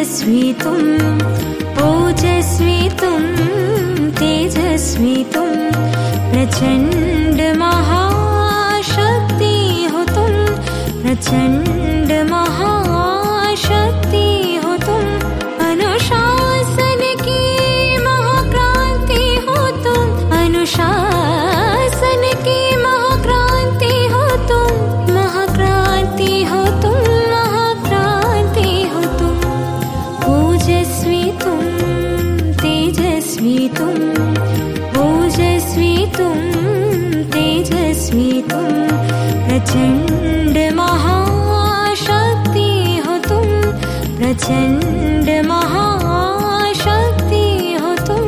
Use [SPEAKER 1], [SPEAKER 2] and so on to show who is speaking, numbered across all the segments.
[SPEAKER 1] तेजस्वी तुम, ओजस्वी तुम, तेजस्वी तुम, प्रचंड महाशक्ति हो तुम, प्रचंड महाशक्ति हो तुम, अनुशासन की महाक्रांति हो तुम, अनुशासन की महाक्रांति हो तुम, महाक्रांति हो तुम, महाक्रांति हो तुम, ओजस्वी तुम, तेजस्वी तुम, ओजस्वी तुम, तेजस्वी तुम, प्रचंड महाशक्ति हो तुम, प्रचंड महाशक्ति हो तुम।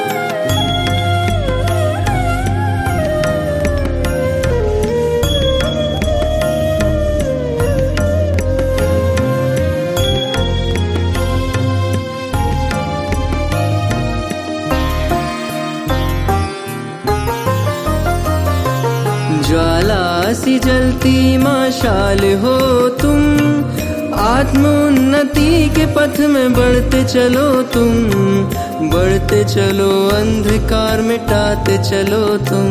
[SPEAKER 2] ज्वाला सी जलती मशाल हो तुम, आत्मोन्नति के पथ में बढ़ते चलो तुम, बढ़ते चलो, अंधकार मिटाते चलो तुम।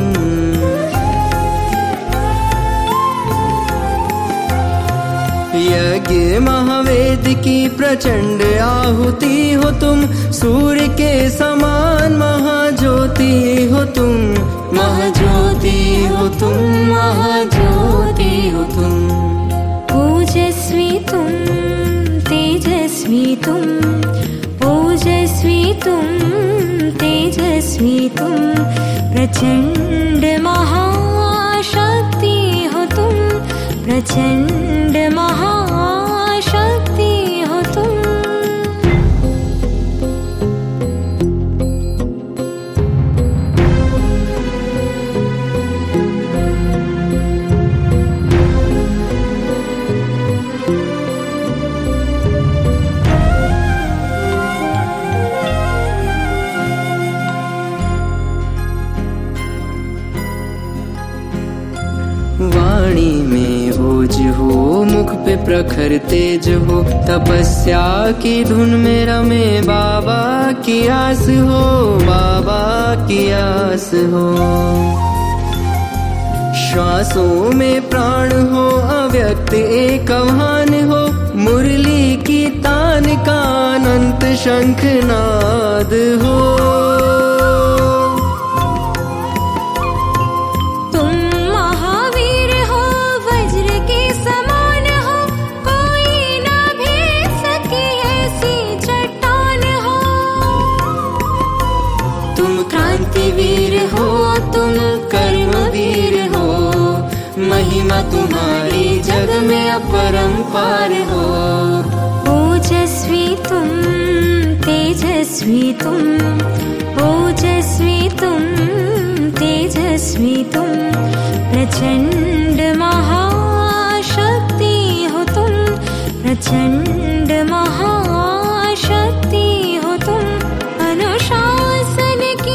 [SPEAKER 2] यज्ञ महावेद की प्रचंड आहुति हो तुम, सूर्य के समान महाज्योति हो तुम, महाज्योति हो तुम, महाज्योति हो तुम,
[SPEAKER 1] ओजस्वी तुम, तेजस्वी तुम, ओजस्वी तुम, तेजस्वी तुम, प्रचंड महाशक्ति हो तुम, प्रचंड महाशक्ति हो तुम।
[SPEAKER 2] वाणी में ओज हो, मुख पे प्रखर तेज हो, तपस्या की धुन में रमे बाबा की आस हो, बाबा की आस हो। श्वासों में प्राण हो, अव्यक्त एक आह्वान हो, मुरली की तान का अनंत शंखनाद हो।
[SPEAKER 1] वीर हो तुम, कर्मवीर हो, महिमा तुम्हारी जग में अपरंपार हो। ओजस्वी तुम, तेजस्वी तुम, ओजस्वी तुम, तेजस्वी तुम, प्रचंड महाशक्ति हो तुम, प्रचंड महाशक्ति हो तुम, अनुशासन की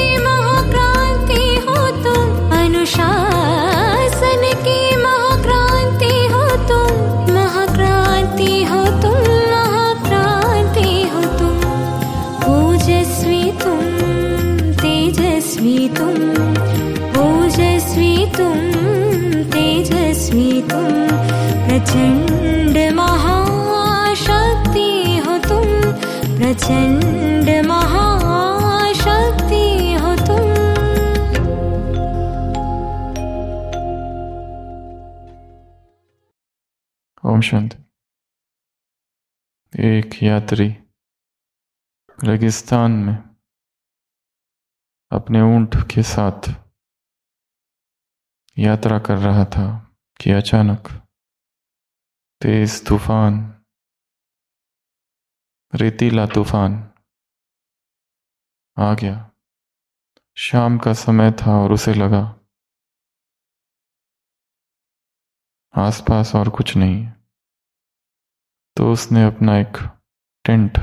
[SPEAKER 1] अनुशासन की महाक्रांति हो तुम, महाक्रांति हो तुम, महाक्रांति हो तुम, ओजस्वी तुम, तेजस्वी तुम, ओजस्वी तुम, तेजस्वी तुम, प्रचंड महाशक्ति हो तुम, प्रचंड महाशक्ति हो तुम।
[SPEAKER 3] ओम शांति। एक यात्री रेगिस्तान में अपने ऊंट के साथ यात्रा कर रहा था कि अचानक तेज तूफान, रेतीला तूफान आ गया। शाम का समय था और उसे लगा आसपास और कुछ नहीं है, तो उसने अपना एक टेंट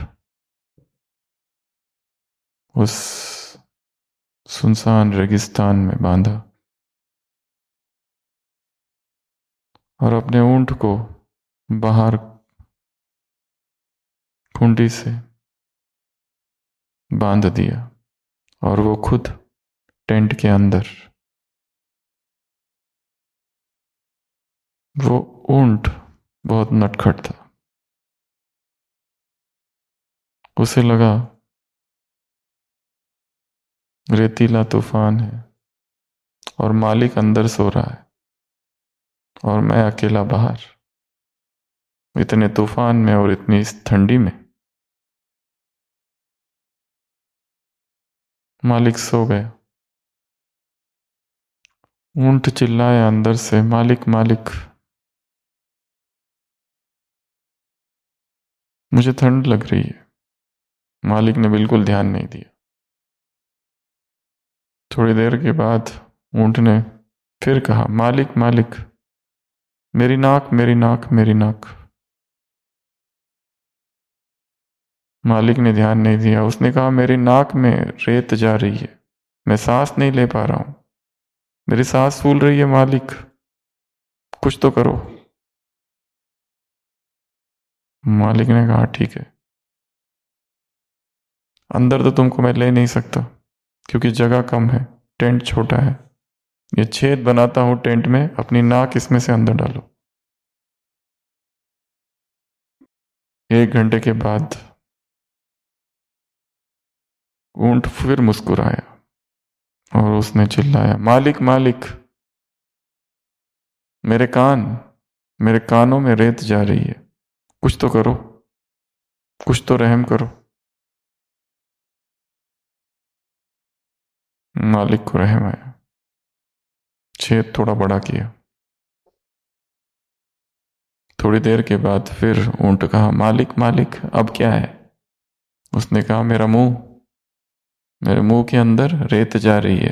[SPEAKER 3] उस सुनसान रेगिस्तान में बांधा और अपने ऊंट को बाहर खूंटी से बांध दिया और वो खुद टेंट के अंदर। वो ऊंट बहुत नटखट था। उसे लगा रेतीला तूफान है और मालिक अंदर सो रहा है और मैं अकेला बाहर, इतने तूफान में और इतनी इस ठंडी में। मालिक सो गया। ऊंट चिल्लाया अंदर से, मालिक मालिक। मुझे ठंड लग रही है। मालिक ने बिल्कुल ध्यान नहीं दिया। थोड़ी देर के बाद ऊंट ने फिर कहा, मालिक मालिक, मेरी नाक मेरी नाक मेरी नाक। मालिक ने ध्यान नहीं दिया। उसने कहा, मेरी नाक में रेत जा रही है, मैं सांस नहीं ले पा रहा हूं, मेरी सांस फूल रही है मालिक, कुछ तो करो। मालिक ने कहा, ठीक है, अंदर तो तुमको मैं ले नहीं सकता क्योंकि जगह कम है, टेंट छोटा है। ये छेद बनाता हूं टेंट में, अपनी नाक इसमें से अंदर डालो। 1 घंटे के बाद ऊंट फिर मुस्कुराया और उसने चिल्लाया, मालिक मालिक, मेरे कानों में रेत जा रही है, कुछ तो करो, कुछ तो रहम करो। मालिक को रहम आया, छेद थोड़ा बड़ा किया। थोड़ी देर के बाद फिर ऊंट कहा, मालिक मालिक, अब क्या है? उसने कहा, मेरे मुंह के अंदर रेत जा रही है।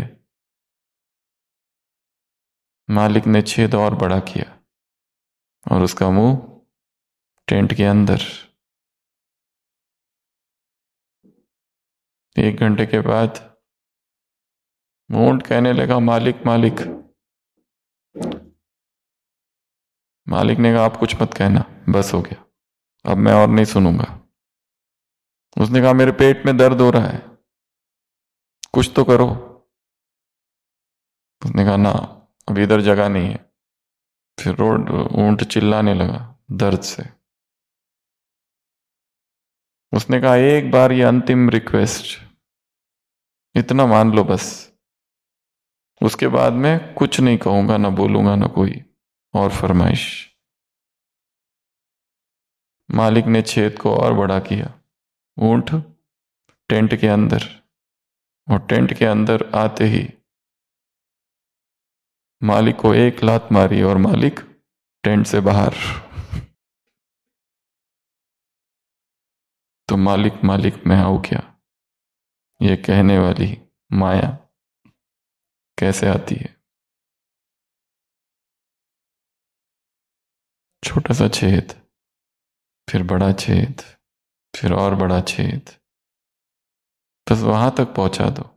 [SPEAKER 3] मालिक ने छेद और बड़ा किया और उसका मुंह टेंट के अंदर। 1 घंटे के बाद ऊंट कहने लगा, मालिक मालिक। मालिक ने कहा, आप कुछ मत कहना, बस हो गया, अब मैं और नहीं सुनूंगा। उसने कहा, मेरे पेट में दर्द हो रहा है, कुछ तो करो। उसने कहा, ना, अभी इधर जगह नहीं है। फिर ऊंट चिल्लाने लगा दर्द से। उसने कहा, एक बार ये अंतिम रिक्वेस्ट, इतना मान लो बस, उसके बाद मैं कुछ नहीं कहूंगा, ना बोलूंगा, ना कोई और फरमाइश। मालिक ने छेद को और बड़ा किया। ऊंट टेंट के अंदर, और टेंट के अंदर आते ही मालिक को एक लात मारी और मालिक टेंट से बाहर। तो मालिक मालिक मैं आऊं क्या, ये कहने वाली माया कैसे आती है। छोटा सा छेद, फिर बड़ा छेद, फिर और बड़ा छेद, बस वहां तक पहुंचा दो।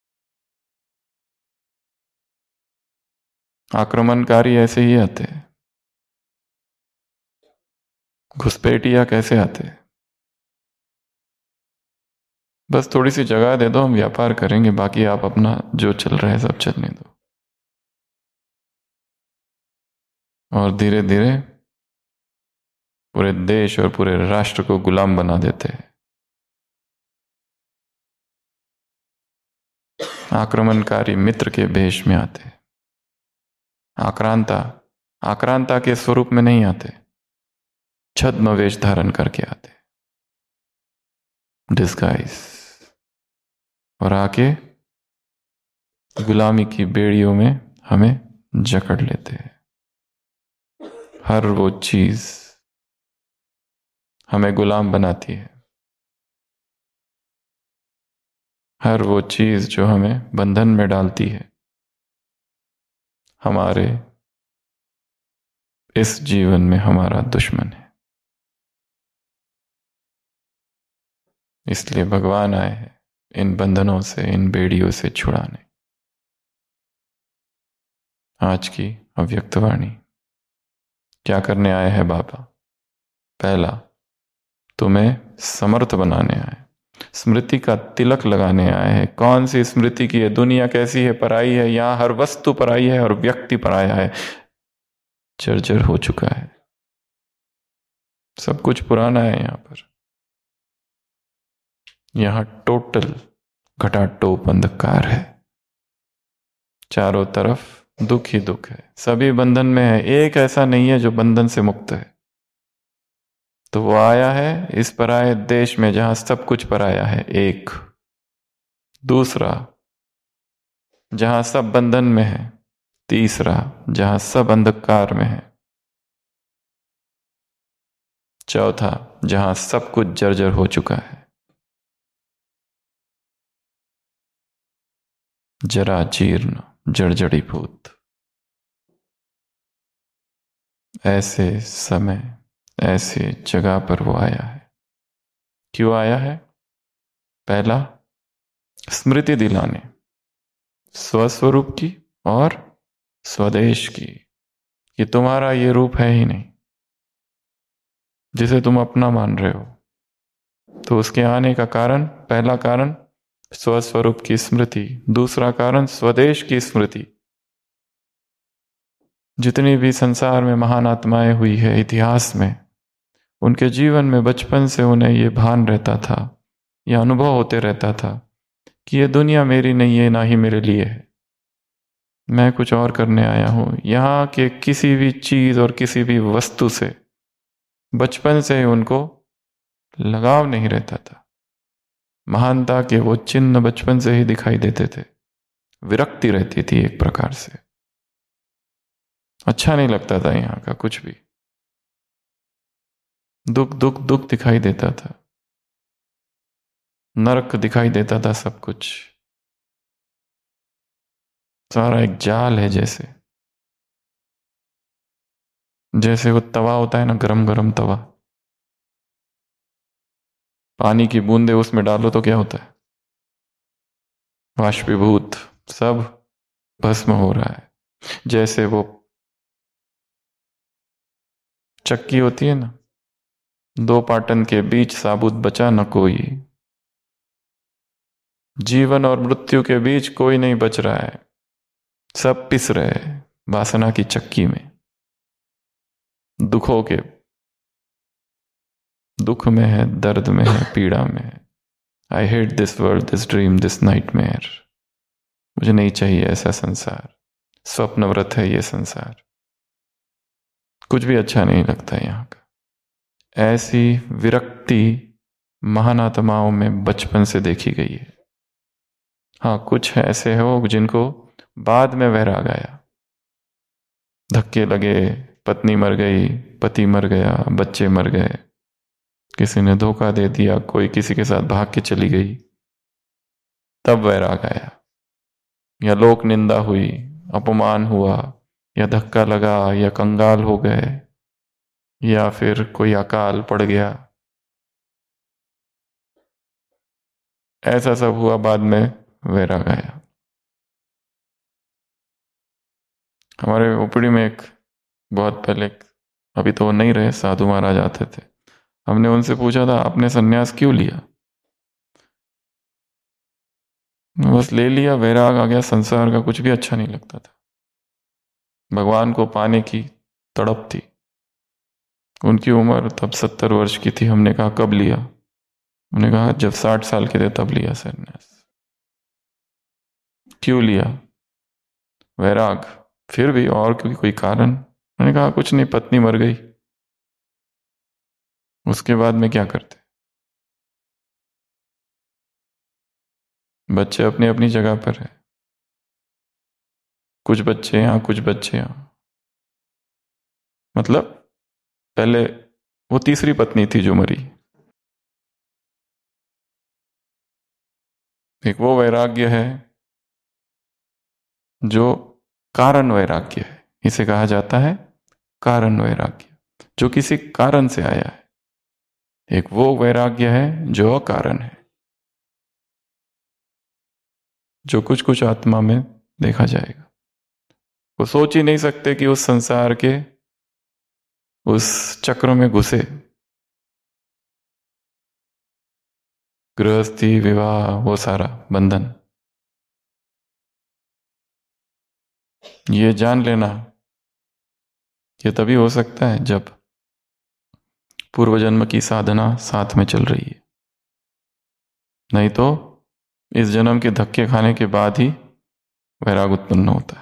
[SPEAKER 3] आक्रमणकारी ऐसे ही आते हैं। घुसपैठिया कैसे आते हैं? बस थोड़ी सी जगह दे दो, हम व्यापार करेंगे, बाकी आप अपना जो चल रहा है सब चलने दो। और धीरे धीरे पूरे देश और पूरे राष्ट्र को गुलाम बना देते हैं। आक्रमणकारी मित्र के भेष में आते हैं। आक्रांता के स्वरूप में नहीं आते, छद्म वेश धारण करके आते, डिस्गाइज, और आके गुलामी की बेड़ियों में हमें जकड़ लेते हैं। हर वो चीज हमें गुलाम बनाती है, हर वो चीज जो हमें बंधन में डालती है, हमारे इस जीवन में हमारा दुश्मन है। इसलिए भगवान आए हैं इन बंधनों से, इन बेड़ियों से छुड़ाने। आज की अव्यक्तवाणी क्या करने आए हैं बाबा? पहला, तुम्हें समर्थ बनाने आए, स्मृति का तिलक लगाने आए हैं। कौन सी स्मृति की है? दुनिया कैसी है? पराई है। यहां हर वस्तु पराई है और व्यक्ति पराया है, जर्जर हो चुका है, सब कुछ पुराना है। यहां पर, यहां टोटल घटाटोप अंधकार है, चारों तरफ दुख ही दुख है, सभी बंधन में है। एक ऐसा नहीं है जो बंधन से मुक्त है। तो वो आया है इस पराये देश में जहां सब कुछ पराया है, एक। दूसरा, जहां सब बंधन में है। तीसरा, जहां सब अंधकार में है। चौथा, जहां सब कुछ जर्जर हो चुका है, जरा जीर्ण जर्जरीभूत। ऐसे समय, ऐसे जगह पर वो आया है। क्यों आया है? पहला, स्मृति दिलाने, स्वस्वरूप की और स्वदेश की, कि तुम्हारा ये रूप है ही नहीं जिसे तुम अपना मान रहे हो। तो उसके आने का कारण, पहला कारण स्वस्वरूप की स्मृति, दूसरा कारण स्वदेश की स्मृति। जितनी भी संसार में महान आत्माएं हुई है इतिहास में, उनके जीवन में बचपन से उन्हें ये भान रहता था, यह अनुभव होते रहता था कि ये दुनिया मेरी नहीं है, ना ही मेरे लिए है, मैं कुछ और करने आया हूं। यहां के किसी भी चीज और किसी भी वस्तु से बचपन से उनको लगाव नहीं रहता था। महानता के वो चिन्ह बचपन से ही दिखाई देते थे। विरक्ति रहती थी एक प्रकार से, अच्छा नहीं लगता था यहां का कुछ भी, दुख दुख दुख दिखाई देता था, नरक दिखाई देता था सब कुछ। सारा एक जाल है, जैसे जैसे वो तवा होता है ना, गरम गरम तवा, पानी की बूंदे उसमें डालो तो क्या होता है? वाष्पीभूत, सब भस्म हो रहा है। जैसे वो चक्की होती है ना, दो पाटन के बीच साबुत बचा न कोई। जीवन और मृत्यु के बीच कोई नहीं बच रहा है, सब पिस रहे हैं वासना की चक्की में, दुखों के, दुख में है, दर्द में है, पीड़ा में है। I hate this world, this dream, this nightmare. मुझे नहीं चाहिए ऐसा संसार, स्वप्नव्रत है ये संसार, कुछ भी अच्छा नहीं लगता यहां का। ऐसी विरक्ति महान आत्माओं में बचपन से देखी गई है। हाँ, कुछ ऐसे हो जिनको बाद में वैराग आया, धक्के लगे, पत्नी मर गई, पति मर गया, बच्चे मर गए, किसी ने धोखा दे दिया, कोई किसी के साथ भाग के चली गई, तब वैराग आया। या लोक निंदा हुई, अपमान हुआ, या धक्का लगा, या कंगाल हो गए, या फिर कोई अकाल पड़ गया, ऐसा सब हुआ, बाद में वैराग आया। हमारे ओपीडी में एक बहुत पहले, अभी तो वो नहीं रहे, साधु महाराज आते थे। हमने उनसे पूछा था, आपने सन्यास क्यों लिया? बस ले लिया, वैराग आ गया, संसार का कुछ भी अच्छा नहीं लगता था, भगवान को पाने की तड़प थी। उनकी उम्र तब 70 वर्ष की थी। हमने कहा कब लिया? उन्होंने कहा जब 60 साल के थे तब लिया सन्यास। क्यों लिया? वैराग। फिर भी और कोई कारण? मैंने कहा कुछ नहीं, पत्नी मर गई, उसके बाद में क्या करते? बच्चे अपनी अपनी जगह पर है, कुछ बच्चे यहां, कुछ बच्चे यहां। मतलब पहले वो तीसरी पत्नी थी जो मरी। एक वो वैराग्य है जो कारण वैराग्य है, इसे कहा जाता है कारण वैराग्य, जो किसी कारण से आया है। एक वो वैराग्य है जो अकारण है, जो कुछ कुछ आत्मा में देखा जाएगा। वो सोच ही नहीं सकते कि उस संसार के उस चक्र में घुसे, गृहस्थी, विवाह, वो सारा बंधन। ये जान लेना, ये तभी हो सकता है जब पूर्व जन्म की साधना साथ में चल रही है। नहीं तो इस जन्म के धक्के खाने के बाद ही वैराग उत्पन्न होता है।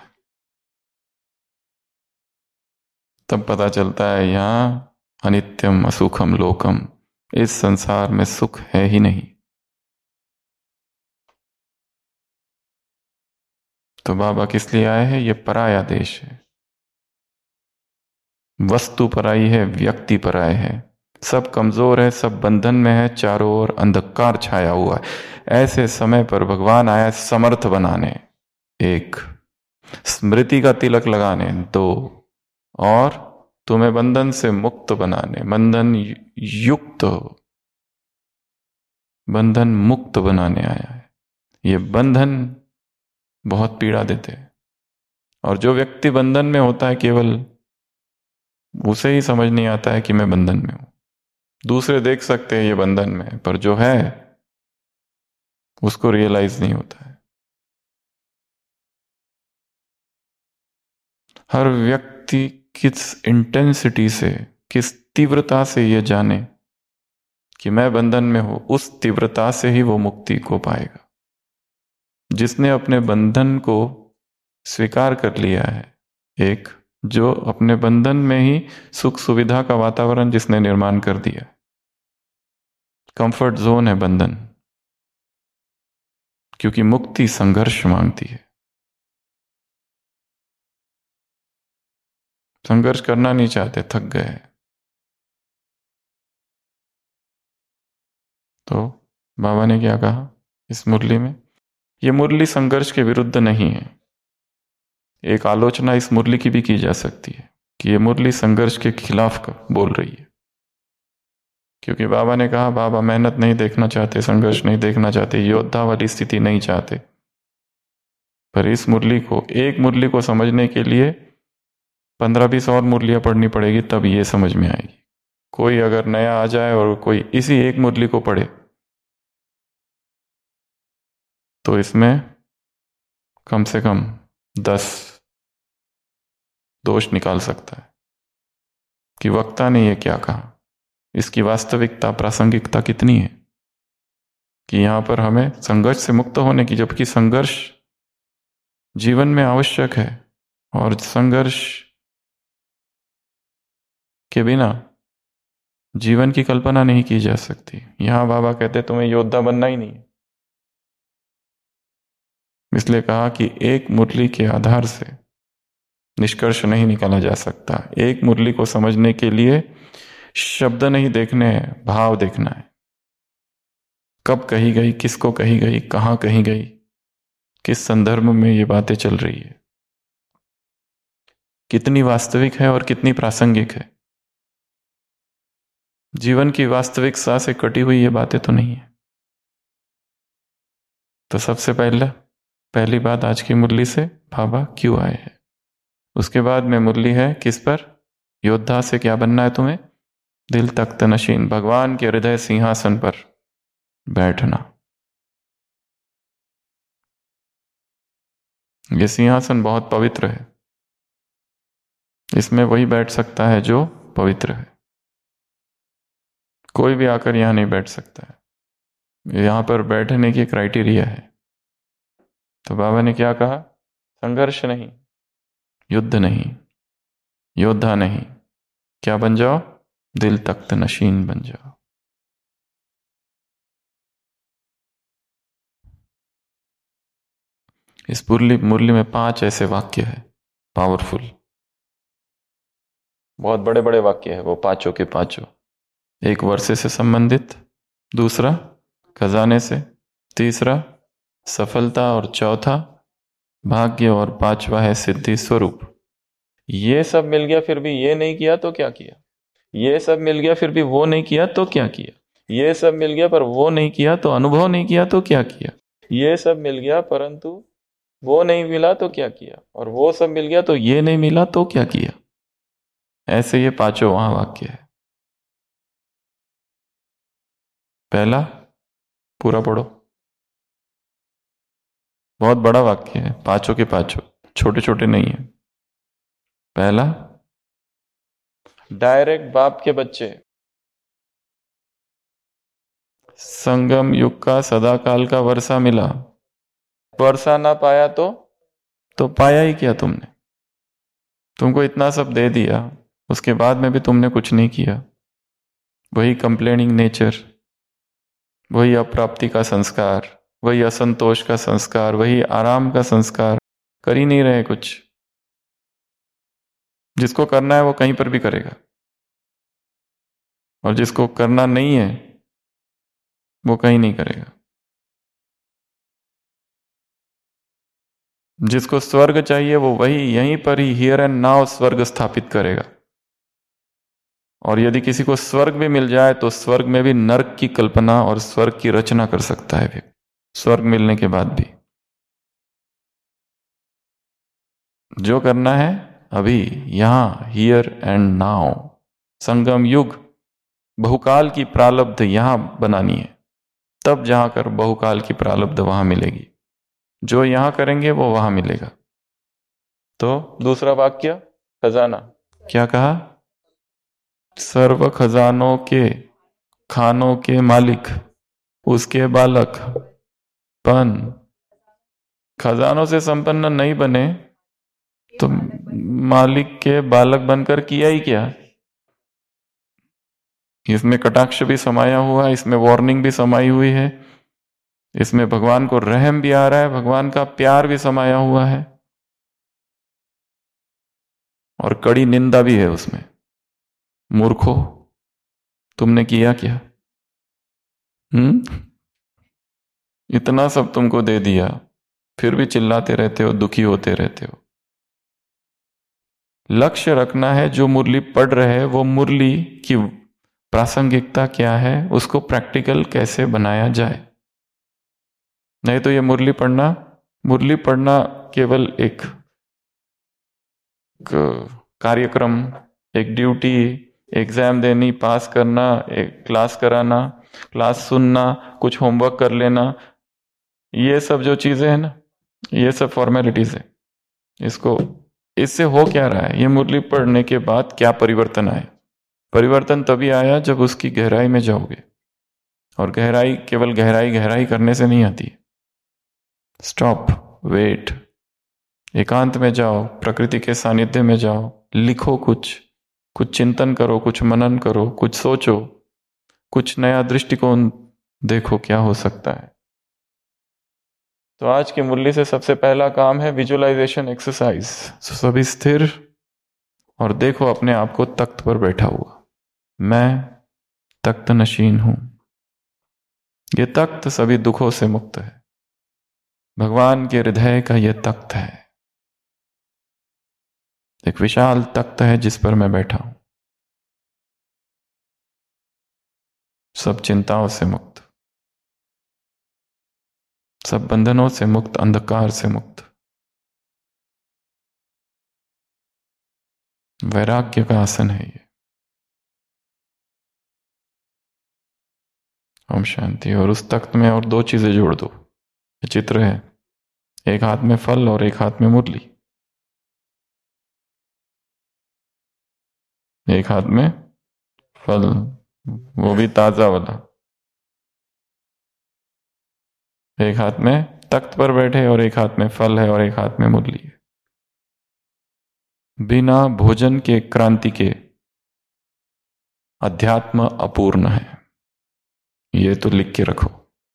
[SPEAKER 3] तब पता चलता है यहां अनित्यम असुखम लोकम, इस संसार में सुख है ही नहीं। तो बाबा किस लिए आए हैं? ये पराया देश है, वस्तु पराई है, व्यक्ति पराये है, सब कमजोर है, सब बंधन में है, चारों ओर अंधकार छाया हुआ है। ऐसे समय पर भगवान आया समर्थ बनाने, एक स्मृति का तिलक लगाने, दो और तुम्हें बंधन से मुक्त बनाने, बंधन युक्त, बंधन मुक्त बनाने आया है। ये बंधन बहुत पीड़ा देते हैं, और जो व्यक्ति बंधन में होता है केवल उसे ही समझ नहीं आता है कि मैं बंधन में हूं। दूसरे देख सकते हैं ये बंधन में है, पर जो है उसको रियलाइज नहीं होता है। हर व्यक्ति किस इंटेंसिटी से, किस तीव्रता से ये जाने कि मैं बंधन में हूं, उस तीव्रता से ही वो मुक्ति को पाएगा। जिसने अपने बंधन को स्वीकार कर लिया है, एक जो अपने बंधन में ही सुख सुविधा का वातावरण जिसने निर्माण कर दिया, कंफर्ट जोन है बंधन, क्योंकि मुक्ति संघर्ष मांगती है। संघर्ष करना नहीं चाहते, थक गए। तो बाबा ने क्या कहा इस मुरली में? यह मुरली संघर्ष के विरुद्ध नहीं है। एक आलोचना इस मुरली की भी की जा सकती है कि यह मुरली संघर्ष के खिलाफ बोल रही है, क्योंकि बाबा ने कहा बाबा मेहनत नहीं देखना चाहते, संघर्ष नहीं देखना चाहते, योद्धा वाली स्थिति नहीं चाहते। पर इस मुरली को, एक मुरली को समझने के लिए 15-20 और मुरलियां पढ़नी पड़ेगी, तब ये समझ में आएगी। कोई अगर नया आ जाए और कोई इसी एक मुरली को पढ़े तो इसमें कम से कम 10 दोष निकाल सकता है कि वक्ता ने यह क्या कहा, इसकी वास्तविकता, प्रासंगिकता कितनी है, कि यहां पर हमें संघर्ष से मुक्त होने की, जबकि संघर्ष जीवन में आवश्यक है और संघर्ष के बिना जीवन की कल्पना नहीं की जा सकती। यहां बाबा कहते तुम्हें योद्धा बनना ही नहीं है। इसलिए कहा कि एक मुरली के आधार से निष्कर्ष नहीं निकाला जा सकता। एक मुरली को समझने के लिए शब्द नहीं देखने हैं, भाव देखना है। कब कही गई, किसको कही गई, कहां कही गई, किस संदर्भ में ये बातें चल रही है, कितनी वास्तविक है और कितनी प्रासंगिक है। जीवन की वास्तविकता से कटी हुई ये बातें तो नहीं है। तो सबसे पहली बात आज की मुरली से बाबा क्यों आए हैं। उसके बाद में मुरली है किस पर? योद्धा से क्या बनना है तुम्हें? दिल तख्त नशीन, भगवान के हृदय सिंहासन पर बैठना। यह सिंहासन बहुत पवित्र है, इसमें वही बैठ सकता है जो पवित्र है। कोई भी आकर यहां नहीं बैठ सकता है। यहां पर बैठने की क्राइटेरिया है। तो बाबा ने क्या कहा? संघर्ष नहीं, युद्ध नहीं, योद्धा नहीं, क्या बन जाओ? दिल तख्त नशीन बन जाओ। इस मुरली में 5 ऐसे वाक्य है पावरफुल, बहुत बड़े बड़े वाक्य है वो, पांचों के पांचों। एक वर्षे से संबंधित, दूसरा खजाने से, तीसरा सफलता, और चौथा भाग्य, और पांचवा है सिद्धि स्वरूप। ये सब मिल गया फिर भी ये नहीं किया तो क्या किया? ये सब मिल गया फिर भी वो नहीं किया तो क्या किया? ये सब मिल गया पर वो नहीं किया तो अनुभव नहीं किया तो क्या किया? ये सब मिल गया परंतु वो नहीं मिला तो क्या किया? और वो सब मिल गया तो ये नहीं मिला तो क्या किया? ऐसे ये पांचों वहां वाक्य है। पहला, पूरा पढ़ो। बहुत बड़ा वाक्य है, पांचों के पांचों, छोटे छोटे नहीं है। पहला, डायरेक्ट बाप के बच्चे, संगम युग का सदाकाल का वर्षा मिला, वर्षा ना पाया तो पाया ही क्या तुमने? तुमको इतना सब दे दिया, उसके बाद में भी तुमने कुछ नहीं किया। वही कंप्लेनिंग नेचर, वही अप्राप्ति का संस्कार, वही असंतोष का संस्कार, वही आराम का संस्कार, कर ही नहीं रहे कुछ। जिसको करना है वो कहीं पर भी करेगा, और जिसको करना नहीं है वो कहीं नहीं करेगा। जिसको स्वर्ग चाहिए वो वही यहीं पर ही हियर एंड नाउ स्वर्ग स्थापित करेगा। और यदि किसी को स्वर्ग भी मिल जाए तो स्वर्ग में भी नरक की कल्पना और स्वर्ग की रचना कर सकता है व्यक्ति, स्वर्ग मिलने के बाद भी। जो करना है अभी, यहां, हियर एंड नाउ, संगम युग, बहुकाल की प्रारब्ध यहां बनानी है, तब जहां कर बहुकाल की प्रारब्ध वहां मिलेगी। जो यहां करेंगे वो वहां मिलेगा। तो दूसरा वाक्य, खजाना, क्या कहा? सर्व खजानों के खानों के मालिक, उसके बालक पन। खजानों से संपन्न नहीं बने तो मालिक के बालक बनकर किया ही क्या? इसमें कटाक्ष भी समाया हुआ है, इसमें वार्निंग भी समाई हुई है, इसमें भगवान को रहम भी आ रहा है, भगवान का प्यार भी समाया हुआ है, और कड़ी निंदा भी है उसमें। मूर्खो, तुमने किया क्या? इतना सब तुमको दे दिया, फिर भी चिल्लाते रहते हो, दुखी होते रहते हो। लक्ष्य रखना है, जो मुरली पढ़ रहे हैं वो मुरली की प्रासंगिकता क्या है, उसको प्रैक्टिकल कैसे बनाया जाए। नहीं तो ये मुरली पढ़ना केवल एक कार्यक्रम, एक ड्यूटी, एग्जाम देनी, पास करना, एक क्लास कराना, क्लास सुनना, कुछ होमवर्क कर लेना, ये सब जो चीजें हैं ना, ये सब फॉर्मेलिटीज है। इससे हो क्या रहा है? ये मुरली पढ़ने के बाद क्या परिवर्तन आए? परिवर्तन तभी आया जब उसकी गहराई में जाओगे, और गहराई केवल गहराई करने से नहीं आती। स्टॉप, वेट, एकांत में जाओ, प्रकृति के सानिध्य में जाओ, लिखो, कुछ चिंतन करो, कुछ मनन करो, कुछ सोचो, कुछ नया दृष्टिकोण देखो क्या हो सकता है। तो आज की मुरली से सबसे पहला काम है विजुअलाइजेशन एक्सरसाइज। सभी स्थिर और देखो अपने आप को तख्त पर बैठा हुआ। मैं तख्त नशीन हूं। यह तख्त सभी दुखों से मुक्त है, भगवान के हृदय का यह तख्त है, एक विशाल तख्त है जिस पर मैं बैठा हूं, सब चिंताओं से मुक्त, सब बंधनों से मुक्त, अंधकार से मुक्त, वैराग्य का आसन है ये। ओम शांति। और उस तख्त में और दो चीजें जोड़ दो। ये चित्र है, एक हाथ में फल और एक हाथ में मुरली। एक हाथ में फल, वो भी ताजा वाला, एक हाथ में तख्त पर बैठे और एक हाथ में फल है और एक हाथ में मुरली है। बिना भोजन के क्रांति के अध्यात्म अपूर्ण है, ये तो लिख के रखो।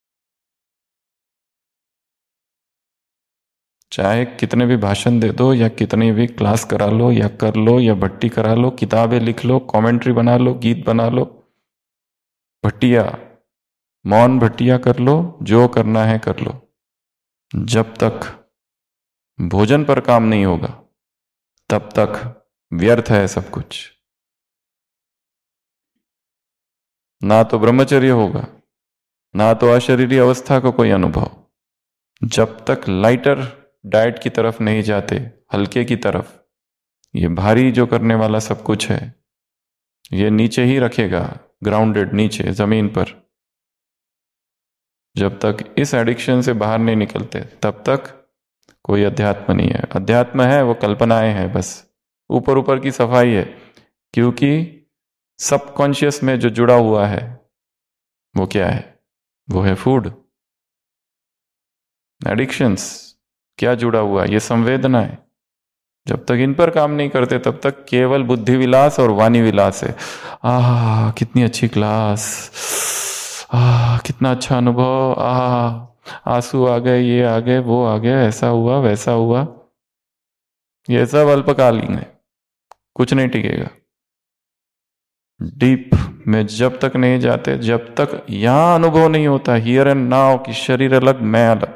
[SPEAKER 3] चाहे कितने भी भाषण दे दो, या कितनी भी क्लास करा लो, या कर लो, या भट्टी करा लो, किताबें लिख लो, कमेंट्री बना लो, गीत बना लो, भट्टिया, मौन भट्टिया कर लो, जो करना है कर लो, जब तक भोजन पर काम नहीं होगा तब तक व्यर्थ है सब कुछ। ना तो ब्रह्मचर्य होगा, ना तो अशरीरी अवस्था का कोई अनुभव। जब तक लाइटर डाइट की तरफ नहीं जाते, हल्के की तरफ, ये भारी जो करने वाला सब कुछ है ये नीचे ही रखेगा, ग्राउंडेड, नीचे जमीन पर। जब तक इस एडिक्शन से बाहर नहीं निकलते तब तक कोई अध्यात्म नहीं है। अध्यात्म है वो कल्पनाएं हैं, बस ऊपर ऊपर की सफाई है, क्योंकि सबकॉन्शियस में जो जुड़ा हुआ है वो क्या है? वो है फूड। एडिक्शंस क्या जुड़ा हुआ है? ये संवेदनाएं। जब तक इन पर काम नहीं करते तब तक केवल बुद्धि विलास और वाणी विलास है। कितनी अच्छी क्लास, कितना अच्छा अनुभव, आंसू आ गए, ये आ गए, वो आ गया, ऐसा हुआ वैसा हुआ। ये सब अल्पकालीन है, कुछ नहीं टिकेगा। डीप में जब तक नहीं जाते, जब तक यहां अनुभव नहीं होता हियर एंड नाउ कि शरीर अलग मैं अलग,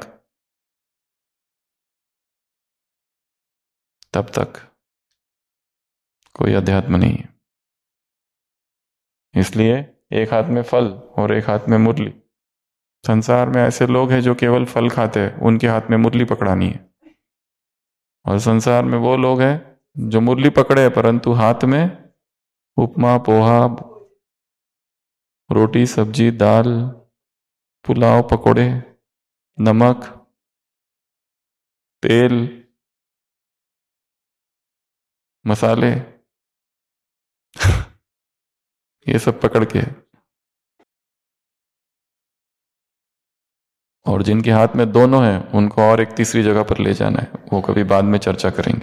[SPEAKER 3] तब तक कोई अध्यात्म नहीं है। इसलिए एक हाथ में फल और एक हाथ में मुरली। संसार में ऐसे लोग हैं जो केवल फल खाते हैं, उनके हाथ में मुरली पकड़ानी है। और संसार में वो लोग हैं जो मुरली पकड़े परंतु हाथ में उपमा, पोहा, रोटी, सब्जी, दाल, पुलाव, पकोड़े, नमक, तेल, मसाले ये सब पकड़ के। और जिनके हाथ में दोनों हैं उनको और एक तीसरी जगह पर ले जाना है, वो कभी बाद में चर्चा करेंगे।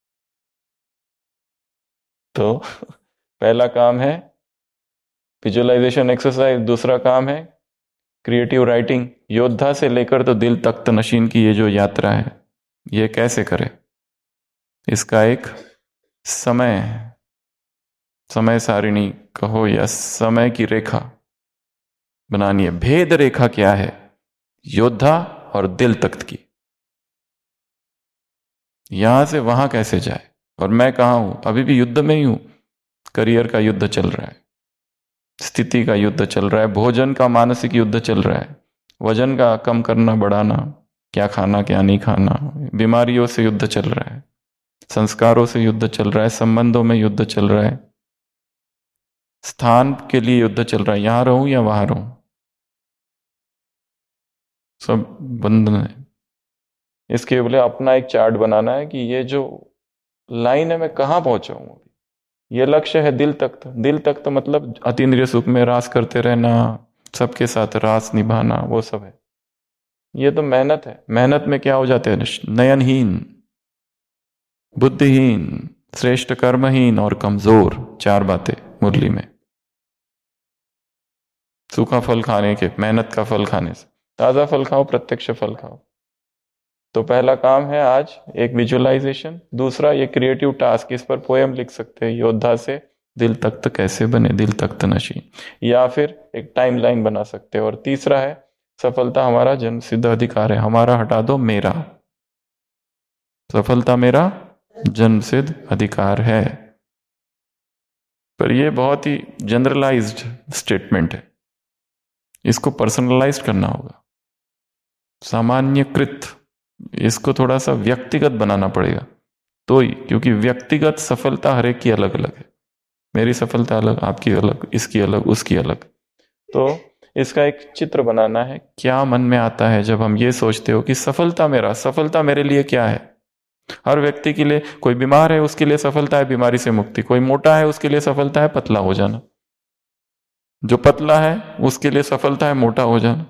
[SPEAKER 3] तो पहला काम है विजुअलाइजेशन एक्सरसाइज, दूसरा काम है क्रिएटिव राइटिंग। योद्धा से लेकर तो दिल तख्त नशीन की ये जो यात्रा है, ये कैसे करें? इसका एक समय सारिणी कहो या समय की रेखा बनानी है। भेद रेखा क्या है योद्धा और दिल तख्त की? यहां से वहां कैसे जाए? और मैं कहां हूं? अभी भी युद्ध में ही हूं। करियर का युद्ध चल रहा है, स्थिति का युद्ध चल रहा है, भोजन का मानसिक युद्ध चल रहा है, वजन का कम करना बढ़ाना, क्या खाना क्या नहीं खाना, बीमारियों से युद्ध चल रहा है, संस्कारों से युद्ध चल रहा है, संबंधों में युद्ध चल रहा है, स्थान के लिए युद्ध चल रहा है, यहां रहूं या वहां रहूं, सब बंधन है। इसके लिए अपना एक चार्ट बनाना है कि ये जो लाइन है मैं कहां पहुंचा हूं। ये लक्ष्य है दिल तख्त। दिल तख्त मतलब अतीन्द्रिय सुख में रास करते रहना, सबके साथ रास निभाना, वो सब है। ये तो मेहनत है। मेहनत में क्या हो जाते हैं? नयनहीन, बुद्धिहीन, श्रेष्ठ कर्महीन और कमजोर। चार बातें मुरली में। सूखा फल खाने के, मेहनत का फल खाने से। ताजा फल खाओ, प्रत्यक्ष फल खाओ। तो पहला काम है आज एक विजुअलाइजेशन। दूसरा ये क्रिएटिव टास्क, इस पर पोएम लिख सकते हैं, योद्धा से दिल तख्त कैसे बने, दिल तख्त नशीन, या फिर एक टाइमलाइन बना सकते हैं। और तीसरा है सफलता हमारा जन्म सिद्ध अधिकार है। हमारा हटा दो मेरा, सफलता मेरा जन्म सिद्ध अधिकार है। पर यह बहुत ही जनरलाइज्ड स्टेटमेंट है, इसको पर्सनलाइज्ड करना होगा, सामान्यकृत। इसको थोड़ा सा व्यक्तिगत बनाना पड़ेगा तो ही, क्योंकि व्यक्तिगत सफलता हर एक की अलग अलग है। मेरी सफलता अलग, आपकी अलग, इसकी अलग, उसकी अलग। तो इसका एक चित्र बनाना है। क्या मन में आता है जब हम ये सोचते हो कि सफलता मेरे लिए क्या है? हर व्यक्ति के लिए, कोई बीमार है उसके लिए सफलता है बीमारी से मुक्ति, कोई मोटा है उसके लिए सफलता है पतला हो जाना, जो पतला है उसके लिए सफलता है मोटा हो जाना,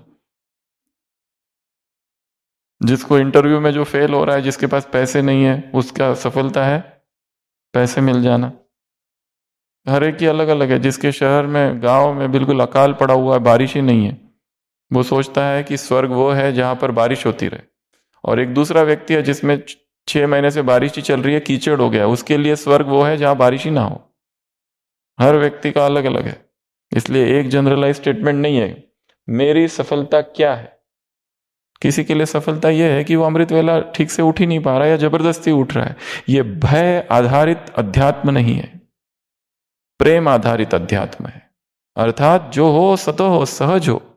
[SPEAKER 3] जिसको इंटरव्यू में जो फेल हो रहा है, जिसके पास पैसे नहीं है, उसका सफलता है पैसे मिल जाना। हर एक की अलग अलग है। जिसके शहर में, गांव में बिल्कुल अकाल पड़ा हुआ है, बारिश ही नहीं है, वो सोचता है कि स्वर्ग वो है जहां पर बारिश होती रहे। और एक दूसरा व्यक्ति है जिसमें 6 महीने से बारिश ही चल रही है, कीचड़ हो गया, उसके लिए स्वर्ग वो है जहां बारिश ही ना हो। हर व्यक्ति का अलग अलग है। इसलिए एक जनरलाइज स्टेटमेंट नहीं है मेरी सफलता क्या है। किसी के लिए सफलता यह है कि वो अमृत वेला ठीक से उठ ही नहीं पा रहा है या जबरदस्ती उठ रहा है। यह भय आधारित अध्यात्म नहीं है, प्रेम आधारित अध्यात्म है। अर्थात जो हो सतो हो, सहज हो,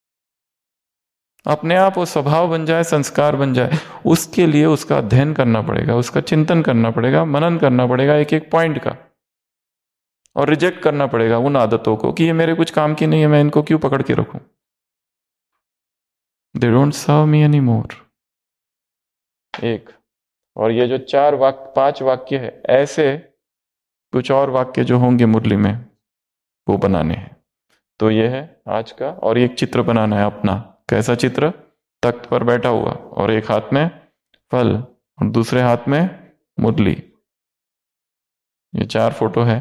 [SPEAKER 3] अपने आप वो स्वभाव बन जाए, संस्कार बन जाए। उसके लिए उसका अध्ययन करना पड़ेगा, उसका चिंतन करना पड़ेगा, मनन करना पड़ेगा एक एक पॉइंट का, और रिजेक्ट करना पड़ेगा उन आदतों को कि ये मेरे कुछ काम की नहीं है, मैं इनको क्यों पकड़ के रखूं। They don't serve me any more. एक, और ये जो 5 वाक्य है, ऐसे कुछ और वाक्य जो होंगे मुरली में वो बनाने हैं। तो ये है आज का। और एक चित्र बनाना है अपना। कैसा चित्र? तख्त पर बैठा हुआ और एक हाथ में फल और दूसरे हाथ में मुरली। ये 4 फोटो है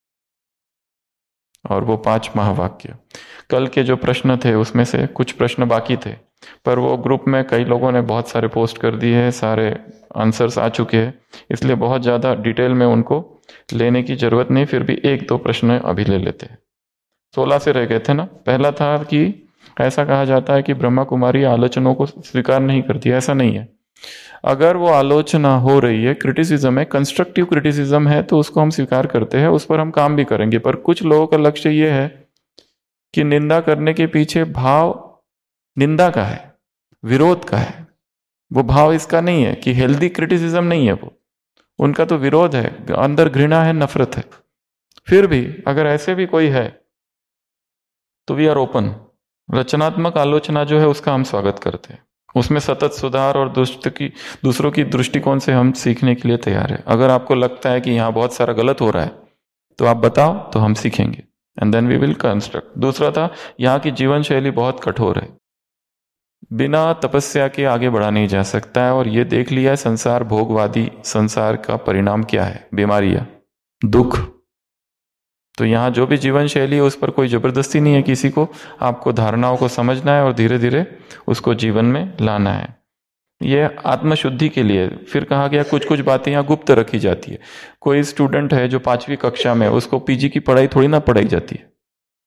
[SPEAKER 3] और वो 5 महावाक्य। कल के जो प्रश्न थे उसमें से कुछ प्रश्न बाकी थे, पर वो ग्रुप में कई लोगों ने बहुत सारे पोस्ट कर दिए हैं, सारे आंसर्स आ चुके हैं, इसलिए बहुत ज़्यादा डिटेल में उनको लेने की जरूरत नहीं। फिर भी 1-2 प्रश्न अभी ले लेते हैं। 16 से रह गए थे ना। पहला था कि ऐसा कहा जाता है कि ब्रह्मा कुमारी आलोचनाओं को स्वीकार नहीं करती। ऐसा नहीं है। अगर वो आलोचना हो रही है, क्रिटिसिज्म है, कंस्ट्रक्टिव क्रिटिसिज्म है, तो उसको हम स्वीकार करते हैं, उस पर हम काम भी करेंगे। पर कुछ लोगों का लक्ष्य ये है कि निंदा करने के पीछे भाव निंदा का है, विरोध का है। वो भाव इसका नहीं है कि हेल्दी क्रिटिसिज्म नहीं है वो, उनका तो विरोध है, अंदर घृणा है, नफरत है। फिर भी अगर ऐसे भी कोई है तो वी आर ओपन। रचनात्मक आलोचना जो है उसका हम स्वागत करते हैं। उसमें सतत सुधार और दूसरों की दृष्टिकोण से हम सीखने के लिए तैयार है। अगर आपको लगता है कि यहाँ बहुत सारा गलत हो रहा है तो आप बताओ, तो हम सीखेंगे and then we will construct. दूसरा था, यहाँ की जीवन शैली बहुत कठोर है, बिना तपस्या के आगे बढ़ा नहीं जा सकता है। और ये देख लिया है संसार भोगवादी संसार का परिणाम क्या है, बीमारियां, दुख। तो यहाँ जो भी जीवन शैली है उस पर कोई जबरदस्ती नहीं है किसी को। आपको धारणाओं को समझना है और धीरे धीरे उसको जीवन में लाना है। ये आत्मशुद्धि के लिए। फिर कहा गया कुछ कुछ बातें यहाँ गुप्त रखी जाती है। कोई स्टूडेंट है जो 5वीं कक्षा में, उसको पीजी की पढ़ाई थोड़ी ना पढ़ाई जाती है।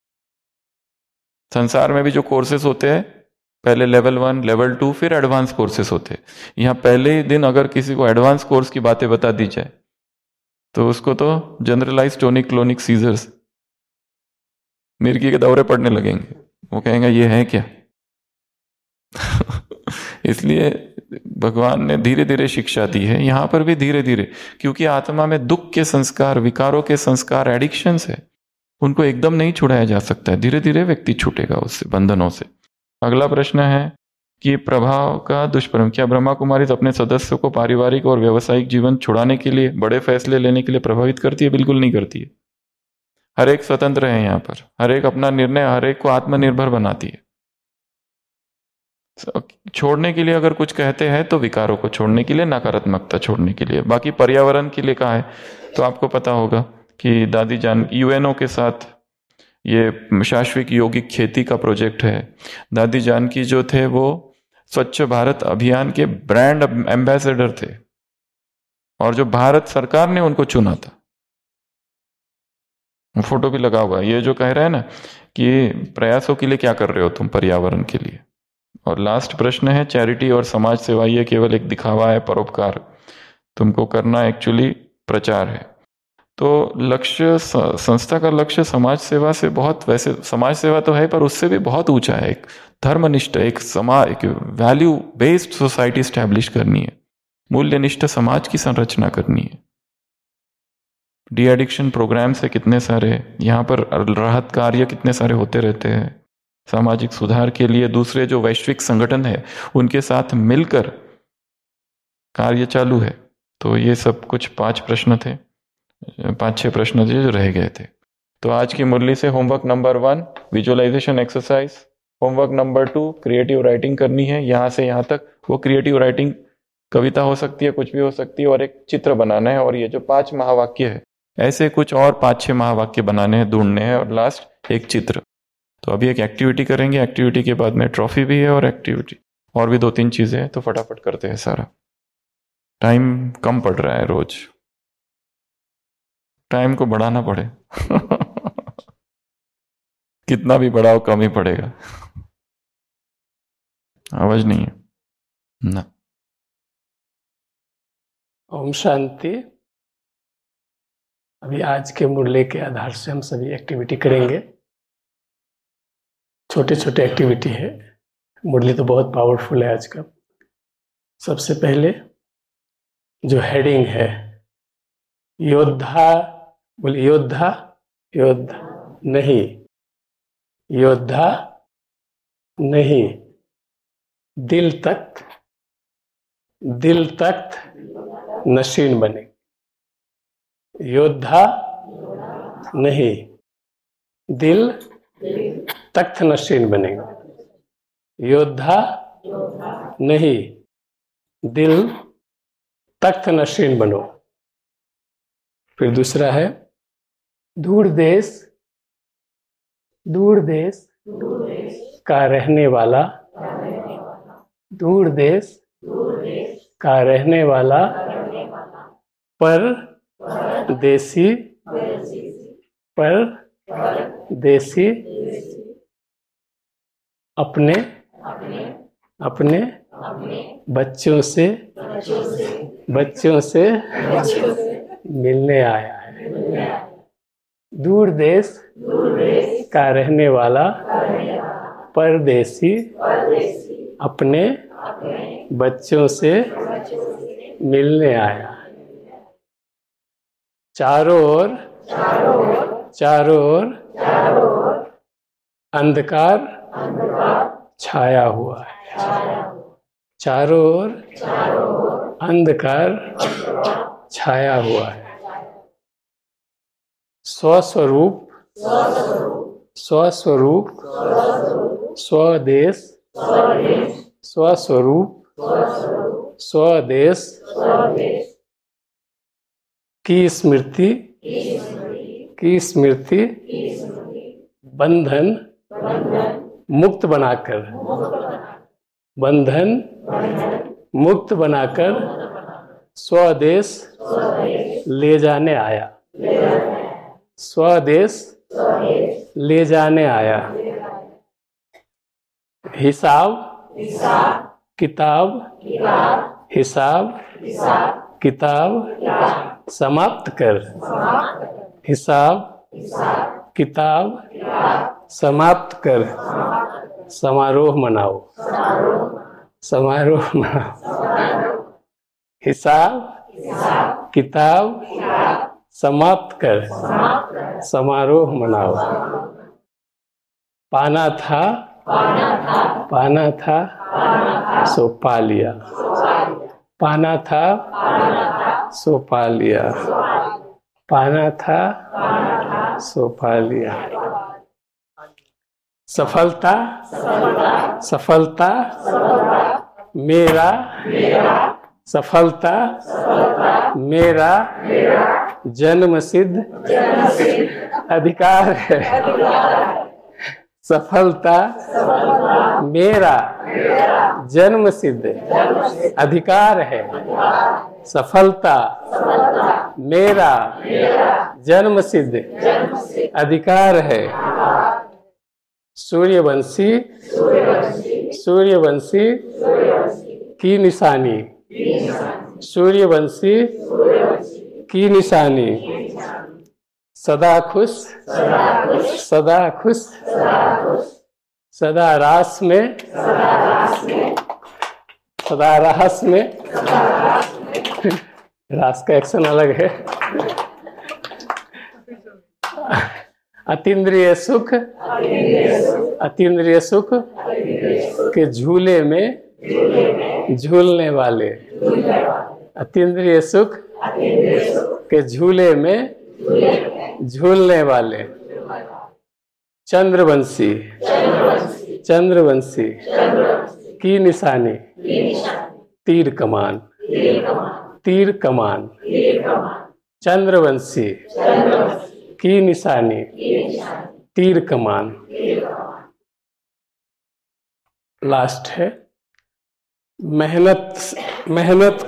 [SPEAKER 3] संसार में भी जो कोर्सेस होते हैं, पहले लेवल 1, लेवल 2, फिर एडवांस कोर्सेस होते हैं। यहाँ पहले ही दिन अगर किसी को एडवांस कोर्स की बातें बता दी जाए तो उसको तो जनरलाइज टोनिक क्लोनिक सीजर्स, मिर्गी के दौरे पड़ने लगेंगे। वो कहेंगे ये है क्या? इसलिए भगवान ने धीरे धीरे शिक्षा दी है, यहां पर भी धीरे धीरे, क्योंकि आत्मा में दुख के संस्कार, विकारों के संस्कार, एडिक्शंस है, उनको एकदम नहीं छुड़ाया जा सकता है। धीरे धीरे व्यक्ति छूटेगा उससे, बंधनों से। अगला प्रश्न है कि प्रभाव का दुष्परिणाम। क्या ब्रह्मा कुमारी अपने सदस्यों को पारिवारिक और व्यावसायिक जीवन छुड़ाने के लिए, बड़े फैसले लेने के लिए प्रभावित करती है? बिल्कुल नहीं करती है। हर एक स्वतंत्र है यहाँ पर, हर एक अपना निर्णय, हर एक को आत्मनिर्भर बनाती है। छोड़ने के लिए अगर कुछ कहते हैं तो विकारों को छोड़ने के लिए, नकारात्मकता छोड़ने के लिए। बाकी पर्यावरण के लिए कहा है तो आपको पता होगा कि दादी जान यूएनओ के साथ ये शाश्वत यौगिक खेती का प्रोजेक्ट है। दादी जानकी जो थे वो स्वच्छ भारत अभियान के ब्रांड एम्बेसडर थे, और जो भारत सरकार ने उनको चुना था। फोटो भी लगा हुआ है। ये जो कह रहे हैं ना कि प्रयासों के लिए क्या कर रहे हो तुम पर्यावरण के लिए। और लास्ट प्रश्न है, चैरिटी और समाज सेवा ये केवल एक दिखावा है, परोपकार तुमको करना एक्चुअली प्रचार है। तो लक्ष्य, संस्था का लक्ष्य समाज सेवा से बहुत, वैसे समाज सेवा तो है पर उससे भी बहुत ऊंचा है। एक धर्मनिष्ठ, एक समाज, एक वैल्यू बेस्ड सोसाइटी स्टैब्लिश करनी है, मूल्यनिष्ठ समाज की संरचना करनी है। डी एडिक्शन प्रोग्राम से कितने सारे यहाँ पर राहत कार्य कितने सारे होते रहते हैं। सामाजिक सुधार के लिए दूसरे जो वैश्विक संगठन है उनके साथ मिलकर कार्य चालू है। तो ये सब कुछ 5 प्रश्न थे, 5-6 प्रश्न थे जो रह गए थे। तो आज की मुरली से homework number 1 visualization exercise, homework number 2 creative writing करनी है यहाँ से यहाँ तक। वो क्रिएटिव राइटिंग कविता हो सकती है, कुछ भी हो सकती है, और एक चित्र बनाना है। और ये जो 5 महावाक्य है, ऐसे कुछ और 5-6 महावाक्य बनाने हैं, ढूंढने हैं, और लास्ट एक चित्र। तो अभी एक एक्टिविटी करेंगे, एक्टिविटी के बाद में ट्रॉफी भी है और एक्टिविटी और भी 2-3 चीजें हैं। तो फटाफट करते हैं सारा, टाइम कम पड़ रहा है रोज, टाइम को बढ़ाना पड़े। कितना भी बढ़ाओ कम ही पड़ेगा। आवाज नहीं है ना।
[SPEAKER 4] ओम शांति। अभी आज के मुरली के आधार से हम सभी एक्टिविटी करेंगे। छोटे छोटे एक्टिविटी है, मुरली तो बहुत पावरफुल है आज का। सबसे पहले जो हेडिंग है, योद्धा, बोले योद्धा, योद्धा नहीं, योद्धा नहीं, दिल तख्त नशीन बनेगी। योद्धा नहीं, दिल तख्त नशीन बनेगी। योद्धा नहीं, दिल तख्त नशीन बनो। फिर दूसरा है दूर देश का रहने वाला, दूर देश का रहने वाला परदेसी अपने बच्चों से मिलने आया है। दूर देश का रहने वाला परदेसी अपने बच्चों से मिलने आया है। चारों ओर अंधकार छाया हुआ है। चारों ओर अंधकार छाया हुआ है। स्वस्वरूप स्वदेश स्वस्वरूप स्वदेश की स्मृति बंधन मुक्त बनाकर स्वदेश ले जाने आया। स्वदेश ले जाने आया। हिसाब किताब समाप्त कर। हिसाब किताब समाप्त कर। समारोह मनाओ। हिसाब किताब समाप्त कर। समारोह मनाओ। पाना था सो पा लिया। पाना था सो पा लिया। पाना था सो पा लिया। सफलता मेरा जन्मसिद्ध अधिकार है। सफलता मेरा जन्मसिद्ध अधिकार है। सफलता मेरा जन्मसिद्ध अधिकार है। सूर्यवंशी की निशानी। सूर्यवंशी की निशानी। सदा खुश सदा रास में रास का एक्शन अलग है। अतीन्द्रिय सुख के झूले में झूलने वाले। अतीन्द्रिय सुख के झूले में झूलने वाले। चंद्रवंशी की निशानी। तीर कमान। चंद्रवंशी की निशानी तीर कमान। लास्ट है मेहनत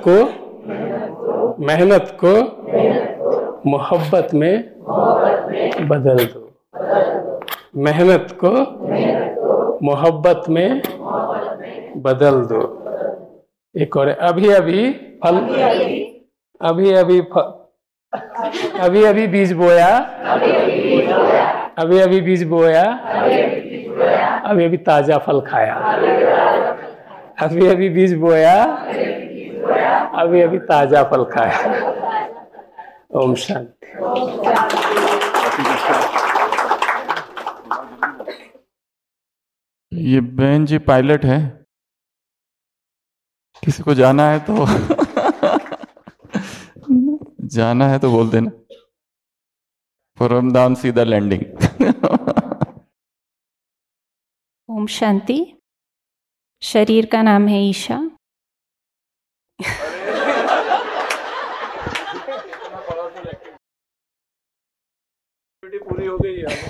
[SPEAKER 4] को मोहब्बत में बदल दो। मेहनत को मोहब्बत में बदल दो। एक और अभी अभी बीज बोया। अभी अभी ताजा फल खाया। अभी बीज बोया। अभी ताजा फल खाया। ओम शांति।
[SPEAKER 3] ये बहन जी पायलट है। किसी को जाना है तो जाना है तो बोल देना, परमधाम सीधा लैंडिंग।
[SPEAKER 5] ओम शांति। शरीर का नाम है ईशा।
[SPEAKER 3] पूरी हो गई है।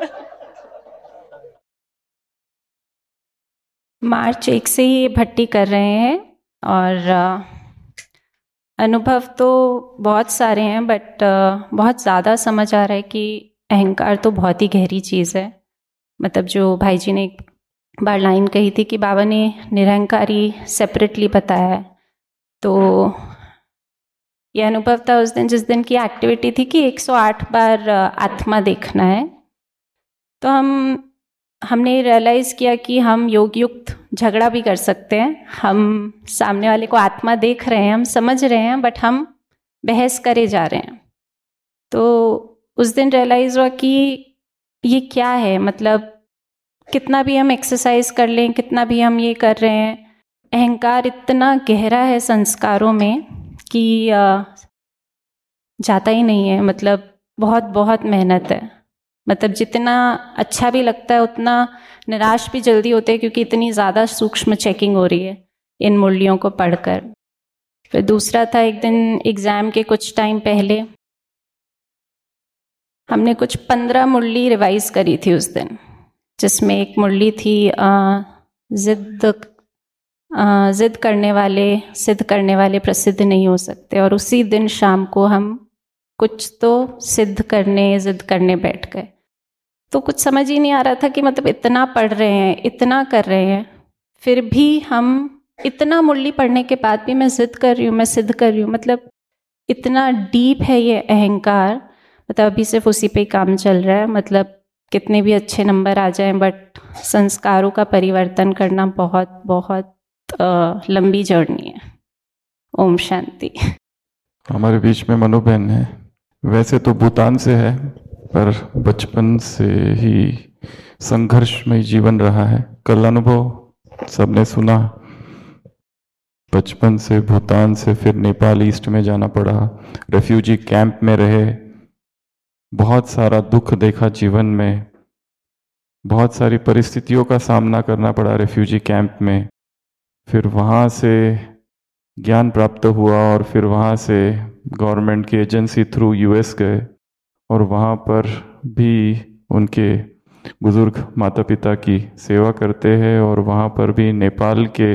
[SPEAKER 5] मार्च 1 से ही ये भट्टी कर रहे हैं और अनुभव तो बहुत सारे हैं, बट बहुत ज़्यादा समझ आ रहा है कि अहंकार तो बहुत ही गहरी चीज़ है। मतलब जो भाई जी ने एक बार लाइन कही थी कि बाबा ने निरहंकारी सेपरेटली बताया है, तो यह अनुभव था उस दिन जिस दिन की एक्टिविटी थी कि 108 बार आत्मा देखना है। तो हमने रियलाइज़ किया कि हम योग युक्त झगड़ा भी कर सकते हैं। हम सामने वाले को आत्मा देख रहे हैं, हम समझ रहे हैं, बट हम बहस करे जा रहे हैं। तो उस दिन रियलाइज़ हुआ कि ये क्या है, मतलब कितना भी हम एक्सरसाइज कर लें, कितना भी हम ये कर रहे हैं, अहंकार इतना गहरा है संस्कारों में कि जाता ही नहीं है। मतलब बहुत बहुत मेहनत है। मतलब जितना अच्छा भी लगता है उतना निराश भी जल्दी होते हैं, क्योंकि इतनी ज़्यादा सूक्ष्म चेकिंग हो रही है इन मुरलियों को पढ़कर। फिर दूसरा था, एक दिन एग्ज़ाम के कुछ टाइम पहले हमने कुछ 15 मुरली रिवाइज़ करी थी उस दिन, जिसमें एक मुरली थी जिद करने वाले सिद्ध करने वाले प्रसिद्ध नहीं हो सकते। और उसी दिन शाम को हम कुछ तो सिद्ध करने जिद करने बैठ गए। तो कुछ समझ ही नहीं आ रहा था कि मतलब इतना पढ़ रहे हैं, इतना कर रहे हैं, फिर भी हम इतना मुरली पढ़ने के बाद भी मैं जिद कर रही हूँ, मैं सिद्ध कर रही हूँ। मतलब इतना डीप है ये अहंकार। मतलब अभी सिर्फ उसी पे काम चल रहा है। मतलब कितने भी अच्छे नंबर आ जाएं, बट संस्कारों का परिवर्तन करना बहुत बहुत लंबी जर्नी है। ओम शांति।
[SPEAKER 3] हमारे बीच में मनु बहन है। वैसे तो भूटान से है, पर बचपन से ही संघर्षमय जीवन रहा है। कल अनुभव सबने सुना। बचपन से भूटान से फिर नेपाल ईस्ट में जाना पड़ा, रेफ्यूजी कैंप में रहे, बहुत सारा दुख देखा जीवन में, बहुत सारी परिस्थितियों का सामना करना पड़ा रेफ्यूजी कैंप में। फिर वहाँ से ज्ञान प्राप्त हुआ और फिर वहाँ से गवर्नमेंट की एजेंसी थ्रू यूएस गए और वहाँ पर भी उनके बुजुर्ग माता पिता की सेवा करते हैं। और वहाँ पर भी नेपाल के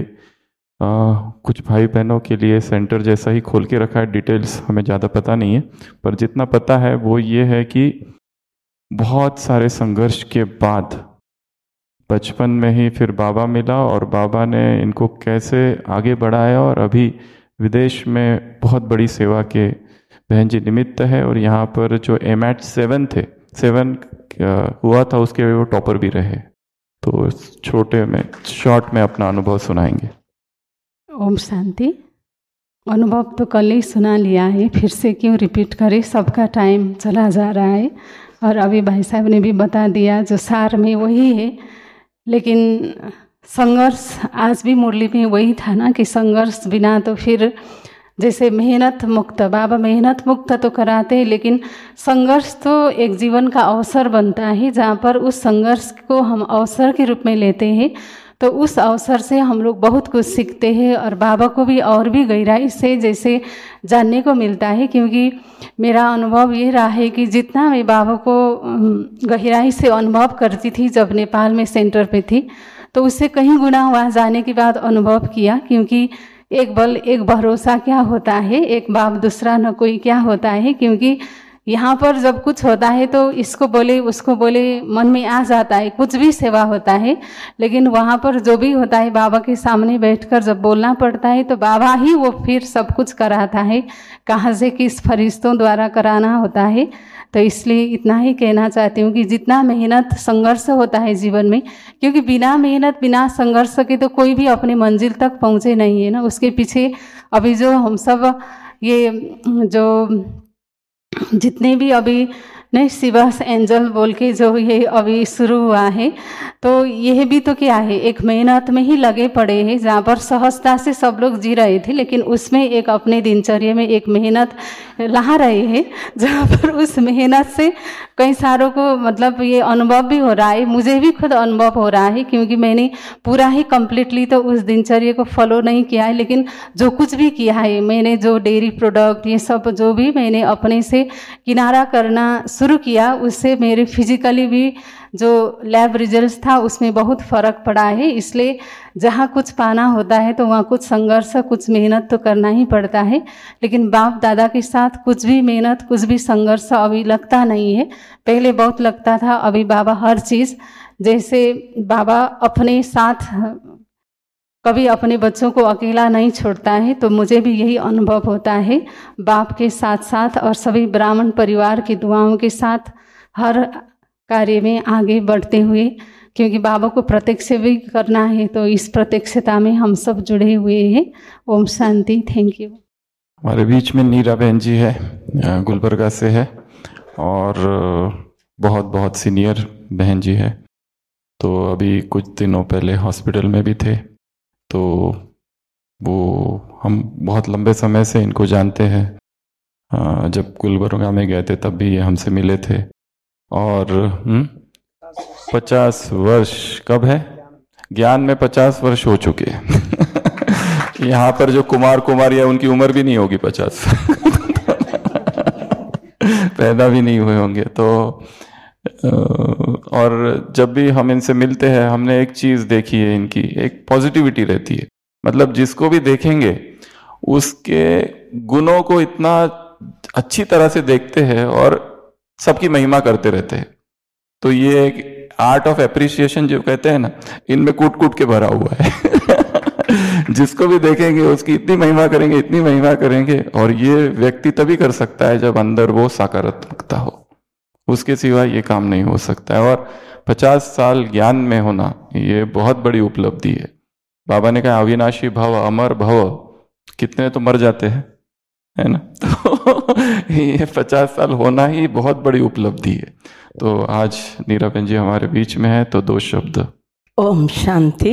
[SPEAKER 3] कुछ भाई बहनों के लिए सेंटर जैसा ही खोल के रखा है। डिटेल्स हमें ज़्यादा पता नहीं है, पर जितना पता है वो ये है कि बहुत सारे संघर्ष के बाद बचपन में ही फिर बाबा मिला और बाबा ने इनको कैसे आगे बढ़ाया और अभी विदेश में बहुत बड़ी सेवा के बहन जी निमित्त है। और यहाँ पर जो एमएट 7 थे, 7 हुआ था, उसके वो टॉपर भी रहे। तो छोटे में शॉर्ट में अपना अनुभव सुनाएंगे।
[SPEAKER 6] ओम शांति। अनुभव तो कल ही सुना लिया है, फिर से क्यों रिपीट करें, सबका टाइम चला जा रहा है। और अभी भाई साहब ने भी बता दिया, जो सार में वही है। लेकिन संघर्ष आज भी मुरली में वही था ना कि संघर्ष बिना तो फिर जैसे मेहनत मुक्त, बाबा मेहनत मुक्त तो कराते हैं, लेकिन संघर्ष तो एक जीवन का अवसर बनता है, जहाँ पर उस संघर्ष को हम अवसर के रूप में लेते हैं। तो उस अवसर से हम लोग बहुत कुछ सीखते हैं और बाबा को भी और भी गहराई से जैसे जानने को मिलता है। क्योंकि मेरा अनुभव ये रहा है कि जितना मैं बाबा को गहराई से अनुभव करती थी जब नेपाल में सेंटर पे थी, तो उससे कहीं गुना वहाँ जाने के बाद अनुभव किया। क्योंकि एक बल एक भरोसा क्या होता है, एक बाप दूसरा न कोई क्या होता है। क्योंकि यहाँ पर जब कुछ होता है तो इसको बोले उसको बोले मन में आ जाता है, कुछ भी सेवा होता है। लेकिन वहाँ पर जो भी होता है बाबा के सामने बैठकर जब बोलना पड़ता है तो बाबा ही वो फिर सब कुछ कराता है, कहाँ से किस फरिश्तों द्वारा कराना होता है। तो इसलिए इतना ही कहना चाहती हूँ कि जितना मेहनत संघर्ष होता है जीवन में, क्योंकि बिना मेहनत बिना संघर्ष के तो कोई भी अपनी मंजिल तक पहुँचे नहीं है ना। उसके पीछे अभी जो हम सब ये जो जितने भी अभी नहीं शिवास एंजल बोल के जो ये अभी शुरू हुआ है, तो यह भी तो क्या है, एक मेहनत में ही लगे पड़े हैं, जहाँ पर सहजता से सब लोग जी रहे थे, लेकिन उसमें एक अपने दिनचर्या में एक मेहनत ला रहे हैं, जहाँ पर उस मेहनत से कई सारों को मतलब ये अनुभव भी हो रहा है, मुझे भी खुद अनुभव हो रहा है, क्योंकि मैंने पूरा ही कंप्लीटली तो उस दिनचर्या को फॉलो नहीं किया है, लेकिन जो कुछ भी किया है मैंने, जो डेयरी प्रोडक्ट ये सब जो भी मैंने अपने से किनारा करना शुरू किया, उससे मेरे फिजिकली भी जो लैब रिजल्ट्स था उसमें बहुत फ़र्क पड़ा है। इसलिए जहाँ कुछ पाना होता है तो वहाँ कुछ संघर्ष, कुछ मेहनत तो करना ही पड़ता है, लेकिन बाप दादा के साथ कुछ भी मेहनत, कुछ भी संघर्ष अभी लगता नहीं है। पहले बहुत लगता था, अभी बाबा हर चीज़, जैसे बाबा अपने साथ कभी अपने बच्चों को अकेला नहीं छोड़ता है, तो मुझे भी यही अनुभव होता है बाप के साथ साथ और सभी ब्राह्मण परिवार की दुआओं के साथ हर कार्य में आगे बढ़ते हुए, क्योंकि बाबा को प्रत्यक्ष भी करना है, तो इस प्रत्यक्षता में हम सब जुड़े हुए हैं। ओम शांति। Thank you.
[SPEAKER 3] हमारे बीच में नीरा बहन जी है, गुलबर्गा से है, और बहुत बहुत सीनियर बहन जी है। तो अभी कुछ दिनों पहले हॉस्पिटल में भी थे, तो वो हम बहुत लंबे समय से इनको जानते हैं। जब गुलबर्गा में गए थे तब भी ये हमसे मिले थे, और 50 वर्ष कब है, ज्ञान में 50 वर्ष हो चुके हैं। यहाँ पर जो कुमार कुमारी है उनकी उम्र भी नहीं होगी 50। पैदा भी नहीं हुए होंगे। तो और जब भी हम इनसे मिलते हैं, हमने एक चीज़ देखी है, इनकी एक पॉजिटिविटी रहती है। मतलब जिसको भी देखेंगे उसके गुणों को इतना अच्छी तरह से देखते हैं और सबकी महिमा करते रहते हैं। तो ये एक आर्ट ऑफ एप्रिसिएशन जो कहते हैं ना, इनमें कूट कूट के भरा हुआ है। जिसको भी देखेंगे उसकी इतनी महिमा करेंगे, इतनी महिमा करेंगे। और ये व्यक्ति तभी कर सकता है जब अंदर वो सकारात्मकता हो, उसके सिवा ये काम नहीं हो सकता है। और 50 साल ज्ञान में होना ये बहुत बड़ी उपलब्धि है। बाबा ने कहा अविनाशी भव, अमर भव, कितने तो मर जाते हैं, है ना। तो ये 50 साल होना ही बहुत बड़ी उपलब्धि है। तो आज नीरा बहन जी हमारे बीच में है, तो 2 शब्द।
[SPEAKER 7] ओम शांति।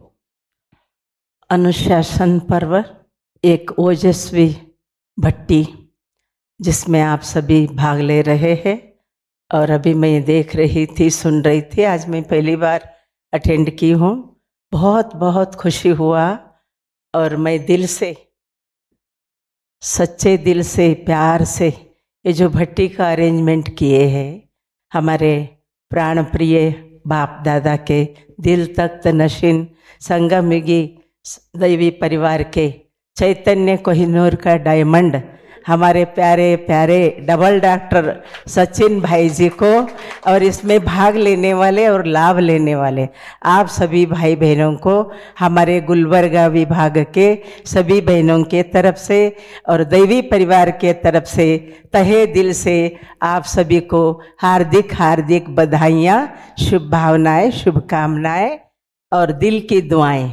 [SPEAKER 7] अनुशासन पर्व एक ओजस्वी भट्टी जिसमें आप सभी भाग ले रहे हैं, और अभी मैं देख रही थी, सुन रही थी। आज मैं पहली बार अटेंड की हूँ। बहुत बहुत खुशी हुआ, और मैं दिल से, सच्चे दिल से, प्यार से ये जो भट्टी का अरेंजमेंट किए हैं, हमारे प्राण प्रिय बाप दादा के दिल तख्त नशीन संगमयुगी दैवी परिवार के चैतन्य कोहिनूर का डायमंड, हमारे प्यारे प्यारे डबल डॉक्टर सचिन भाई जी को, और इसमें भाग लेने वाले और लाभ लेने वाले आप सभी भाई बहनों को हमारे गुलबर्गा विभाग के सभी बहनों के तरफ से और दैवी परिवार के तरफ से तहे दिल से आप सभी को हार्दिक हार्दिक बधाइयाँ, शुभ भावनाएं, शुभकामनाएं और दिल की दुआएं।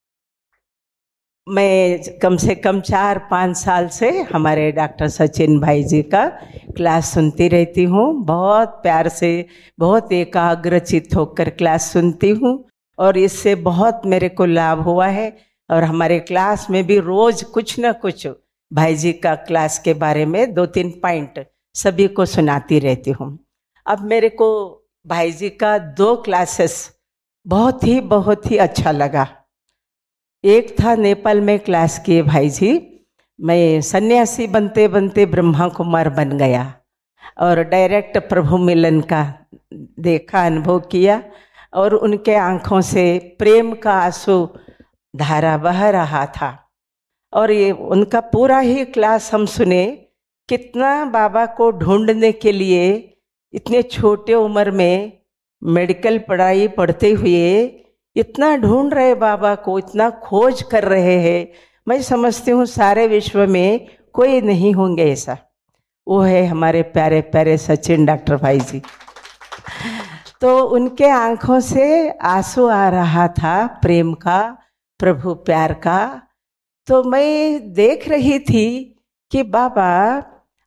[SPEAKER 7] मैं कम से कम 4-5 साल से हमारे डॉक्टर सचिन भाई जी का क्लास सुनती रहती हूँ। बहुत प्यार से, बहुत एकाग्रचित होकर क्लास सुनती हूँ, और इससे बहुत मेरे को लाभ हुआ है। और हमारे क्लास में भी रोज़ कुछ न कुछ भाई जी का क्लास के बारे में 2-3 पॉइंट सभी को सुनाती रहती हूँ। अब मेरे को भाई जी का 2 क्लासेस बहुत ही अच्छा लगा। एक था नेपाल में क्लास किए भाई जी, मैं सन्यासी बनते बनते ब्रह्मा कुमार बन गया, और डायरेक्ट प्रभु मिलन का देखा, अनुभव किया, और उनके आँखों से प्रेम का आंसू धारा बह रहा था। और ये उनका पूरा ही क्लास हम सुने, कितना बाबा को ढूंढने के लिए इतने छोटे उम्र में मेडिकल पढ़ाई पढ़ते हुए इतना ढूंढ रहे बाबा को, इतना खोज कर रहे हैं। मैं समझती हूँ सारे विश्व में कोई नहीं होंगे ऐसा। वो है हमारे प्यारे प्यारे सचिन डॉक्टर भाई जी। तो उनके आंखों से आंसू आ रहा था प्रेम का, प्रभु प्यार का। तो मैं देख रही थी कि बाबा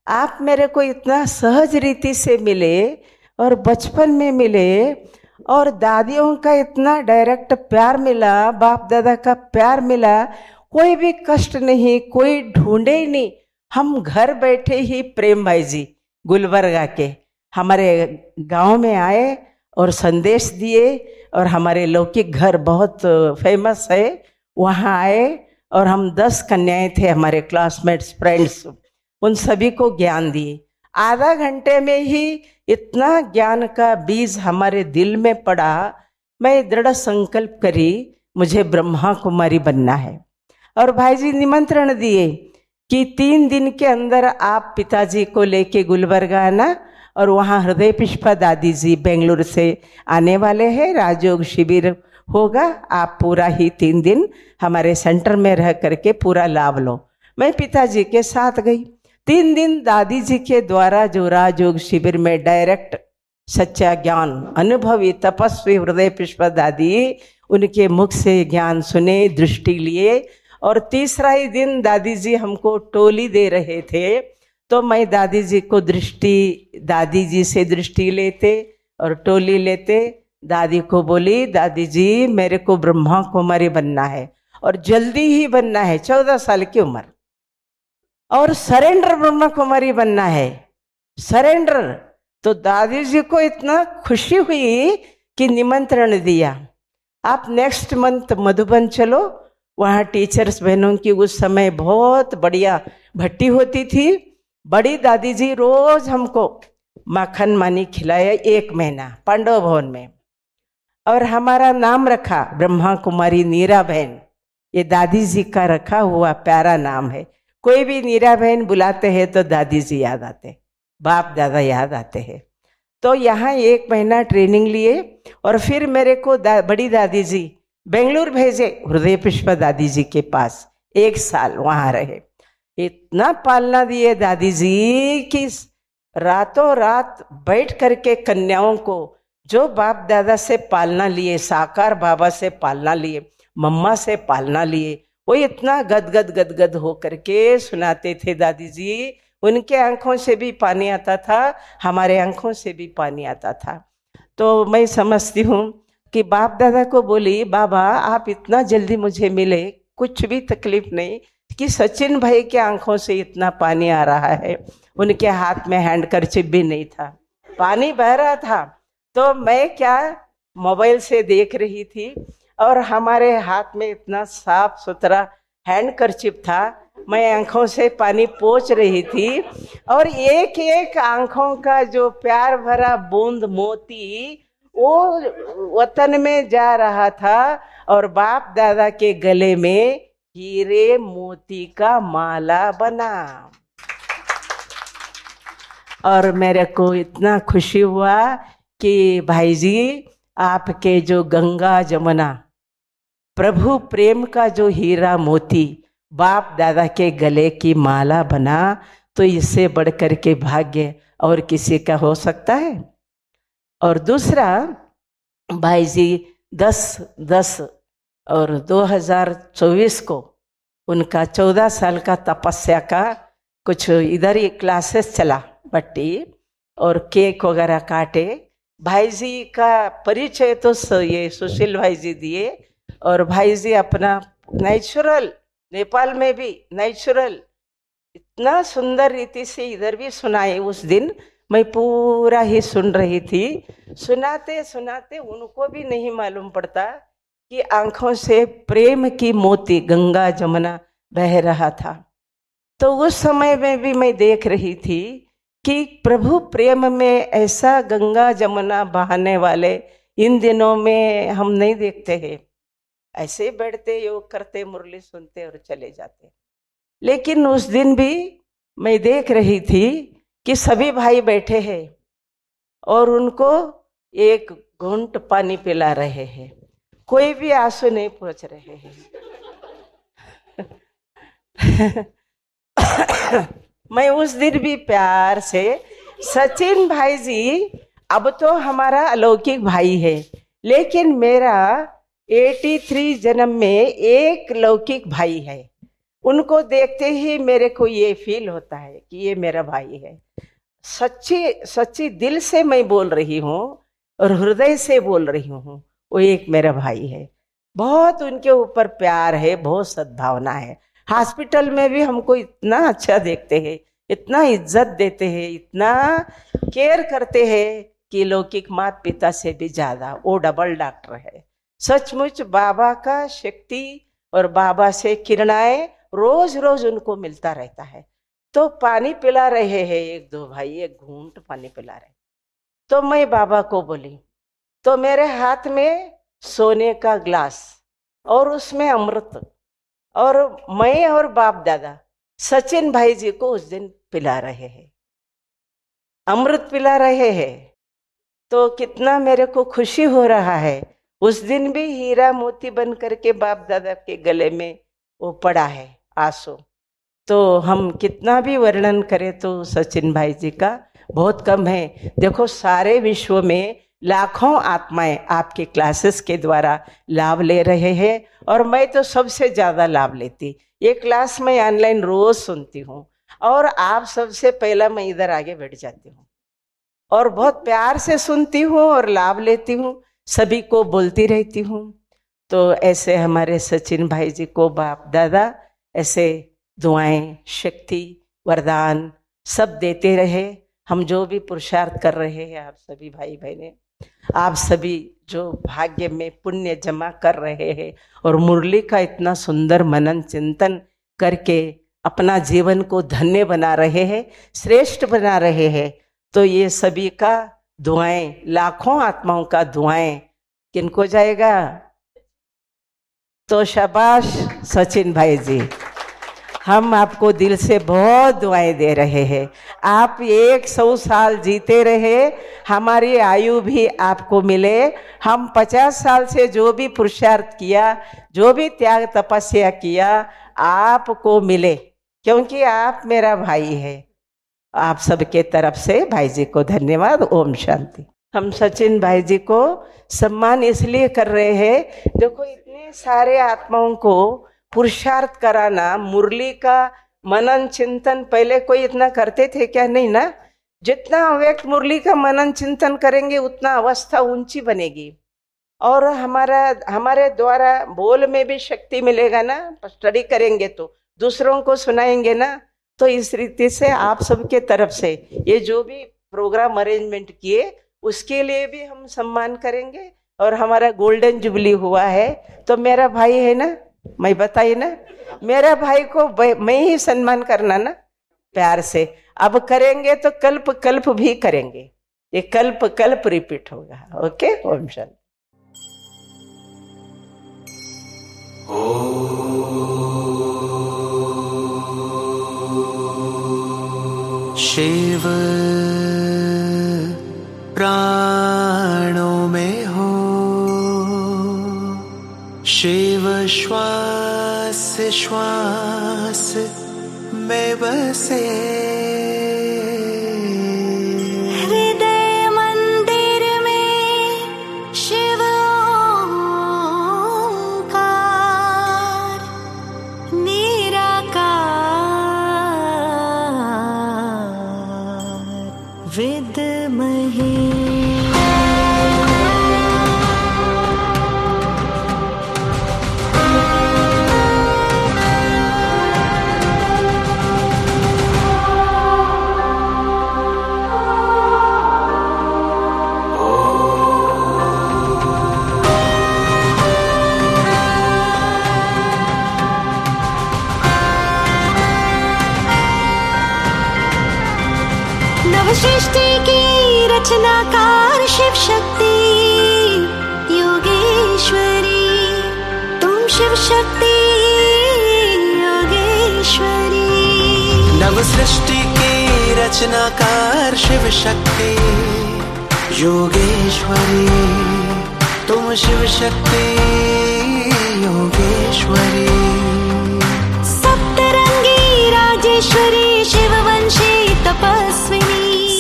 [SPEAKER 7] आप मेरे को इतना सहज रीति से मिले और बचपन में मिले और दादियों का इतना डायरेक्ट प्यार मिला, बाप दादा का प्यार मिला, कोई भी कष्ट नहीं, कोई ढूंढे ही नहीं। हम घर बैठे ही प्रेम भाई जी गुलबर्गा के हमारे गांव में आए और संदेश दिए और हमारे लौकिक घर बहुत फेमस है, वहाँ आए और हम 10 कन्याएं थे हमारे क्लासमेट्स फ्रेंड्स, उन सभी को ज्ञान दिए। आधा घंटे में ही इतना ज्ञान का बीज हमारे दिल में पड़ा। मैं दृढ़ संकल्प करी मुझे ब्रह्मा कुमारी बनना है। और भाई जी निमंत्रण दिए कि 3 दिन के अंदर आप पिताजी को लेके गुलबर्गा आना और वहाँ हृदय पुष्पा दादी जी बेंगलुरु से आने वाले हैं, राजयोग शिविर होगा, आप पूरा ही 3 दिन हमारे सेंटर में रह करके पूरा लाभ लो। मैं पिताजी के साथ गई। 3 दिन दादी जी के द्वारा जो राजयोग शिविर में डायरेक्ट सच्चा ज्ञान अनुभवी तपस्वी हृदय पुष्पा दादी, उनके मुख से ज्ञान सुने, दृष्टि लिए। और तीसरा ही दिन दादी जी हमको टोली दे रहे थे, तो मैं दादी जी को दादी जी से दृष्टि लेते और टोली लेते। दादी को बोली, दादी जी मेरे को ब्रह्मा कुमारी बनना है और जल्दी ही बनना है, 14 साल की उम्र, और सरेंडर ब्रह्मा कुमारी बनना है, सरेंडर। तो दादी जी को इतना खुशी हुई कि निमंत्रण दिया, आप नेक्स्ट मंथ मधुबन चलो, वहाँ टीचर्स बहनों की उस समय बहुत बढ़िया भट्टी होती थी। बड़ी दादी जी रोज हमको माखन मानी खिलाया 1 महीना पांडव भवन में, और हमारा नाम रखा ब्रह्मा कुमारी नीरा बहन। ये दादी जी का रखा हुआ प्यारा नाम है। कोई भी नीरा बहन बुलाते हैं तो दादी जी याद आते, बाप दादा याद आते हैं। तो यहाँ 1 महीना ट्रेनिंग लिए और फिर मेरे को बड़ी दादी जी बेंगलुरु भेजे हृदय पुष्पा दादी जी के पास। 1 साल वहाँ रहे। इतना पालना दिए दादी जी कि रातों रात बैठ करके कन्याओं को जो बाप दादा से पालना लिए, साकार बाबा से पालना लिए, मम्मा से पालना लिए, वो इतना गदगद हो करके सुनाते थे दादी जी। उनके आंखों से भी पानी आता था, हमारे आंखों से भी पानी आता था। तो मैं समझती हूँ कि बाप दादा को बोली, बाबा आप इतना जल्दी मुझे मिले, कुछ भी तकलीफ नहीं कि सचिन भाई के आंखों से इतना पानी आ रहा है। उनके हाथ में हैंडकरचिप भी नहीं था, पानी बह रहा था। तो मैं क्या मोबाइल से देख रही थी और हमारे हाथ में इतना साफ सुथरा हैंडकरचिप था, मैं आंखों से पानी पोंछ रही थी और एक एक आंखों का जो प्यार भरा बूंद मोती वो वतन में जा रहा था और बाप दादा के गले में हीरे मोती का माला बना। और मेरे को इतना खुशी हुआ कि भाई जी आपके जो गंगा जमुना प्रभु प्रेम का जो हीरा मोती बाप दादा के गले की माला बना, तो इससे बढ़कर के भाग्य और किसी का हो सकता है। और दूसरा भाई जी 10 और 2024 को उनका 14 साल का तपस्या का कुछ इधर ही क्लासेस चला बट्टी और केक वगैरह काटे। भाई जी का परिचय तो ये सुशील भाई जी दिए और भाई जी अपना नेचुरल, नेपाल में भी नेचुरल इतना सुंदर रीति से इधर भी सुनाए। उस दिन मैं पूरा ही सुन रही थी। सुनाते सुनाते उनको भी नहीं मालूम पड़ता कि आंखों से प्रेम की मोती गंगा जमुना बह रहा था। तो उस समय में भी मैं देख रही थी कि प्रभु प्रेम में ऐसा गंगा जमुना बहाने वाले इन दिनों में हम नहीं देखते हैं। ऐसे ही बैठते, योग करते, मुरली सुनते और चले जाते। लेकिन उस दिन भी मैं देख रही थी कि सभी भाई बैठे हैं और उनको एक घूंट पानी पिला रहे हैं, कोई भी आंसू नहीं पोंछ रहे हैं। मैं उस दिन भी प्यार से, सचिन भाई जी अब तो हमारा अलौकिक भाई है, लेकिन मेरा 83 जन्म में एक लौकिक भाई है। उनको देखते ही मेरे को ये फील होता है कि ये मेरा भाई है। सच्ची दिल से मैं बोल रही हूँ और हृदय से बोल रही हूँ, वो एक मेरा भाई है। बहुत उनके ऊपर प्यार है, बहुत सद्भावना है। हॉस्पिटल में भी हमको इतना अच्छा देखते हैं, इतना इज्जत देते हैं, इतना केयर करते हैं कि लौकिक माता पिता से भी ज्यादा वो डबल डॉक्टर है। सचमुच बाबा का शक्ति और बाबा से किरणाएं रोज रोज उनको मिलता रहता है। तो पानी पिला रहे हैं एक दो भाई, एक घूंट पानी पिला रहे, तो मैं बाबा को बोली, तो मेरे हाथ में सोने का ग्लास और उसमें अमृत, और मैं और बाप दादा सचिन भाई जी को उस दिन पिला रहे हैं, अमृत पिला रहे हैं। तो कितना मेरे को खुशी हो रहा है। उस दिन भी हीरा मोती बन करके बाप दादा के गले में वो पड़ा है आंसू। तो हम कितना भी वर्णन करें तो सचिन भाई जी का बहुत कम है। देखो सारे विश्व में लाखों आत्माएं आपके क्लासेस के द्वारा लाभ ले रहे हैं, और मैं तो सबसे ज्यादा लाभ लेती। ये क्लास मैं ऑनलाइन रोज सुनती हूँ, और आप सबसे पहला मैं इधर आगे बैठ जाती हूँ और बहुत प्यार से सुनती हूँ और लाभ लेती हूँ, सभी को बोलती रहती हूँ। तो ऐसे हमारे सचिन भाई जी को बाप दादा ऐसे दुआएं, शक्ति, वरदान सब देते रहे। हम जो भी पुरुषार्थ कर रहे हैं, आप सभी भाई बहनें, आप सभी जो भाग्य में पुण्य जमा कर रहे हैं और मुरली का इतना सुंदर मनन चिंतन करके अपना जीवन को धन्य बना रहे हैं, श्रेष्ठ बना रहे हैं, तो ये सभी का दुआएं, लाखों आत्माओं का दुआएं किनको जाएगा? तो शाबाश सचिन भाई जी, हम आपको दिल से बहुत दुआएं दे रहे हैं। आप 100 साल जीते रहे, हमारी आयु भी आपको मिले। हम 50 साल से जो भी पुरुषार्थ किया, जो भी त्याग तपस्या किया, आपको मिले, क्योंकि आप मेरा भाई है। आप सबके तरफ से भाई जी को धन्यवाद। ओम शांति। हम सचिन भाई जी को सम्मान इसलिए कर रहे हैं, देखो इतने सारे आत्माओं को पुरुषार्थ कराना, मुरली का मनन चिंतन पहले कोई इतना करते थे क्या? नहीं ना। जितना व्यक्त मुरली का मनन चिंतन करेंगे उतना अवस्था ऊंची बनेगी, और हमारे द्वारा बोल में भी शक्ति मिलेगा ना। स्टडी करेंगे तो दूसरों को सुनाएंगे ना। तो इस रीति से आप सबके तरफ से ये जो भी प्रोग्राम अरेंजमेंट किए उसके लिए भी हम सम्मान करेंगे। और हमारा गोल्डन जुबली हुआ है तो मेरा भाई है ना, मैं बताइए ना, मेरा भाई को मैं ही सम्मान करना ना प्यार से। अब करेंगे तो कल्प कल्प भी करेंगे, ये कल्प कल्प रिपीट होगा। ओके, ओम शांति।
[SPEAKER 2] शिव प्राणों में हो, शिव श्वास श्वास में बसे,
[SPEAKER 1] हृदय मंदिर में शिव ओंकार निराकार विद्महे। सृष्टि की रचनाकार शिव शक्ति योगेश्वरी, तुम शिव शक्ति योगेश्वरी।
[SPEAKER 2] नव सृष्टि की रचनाकार शिव शक्ति योगेश्वरी, तुम शिव शक्ति योगेश्वरी।
[SPEAKER 1] सप्तरंगी राजेश्वरी शिववंशी तपस्विनी,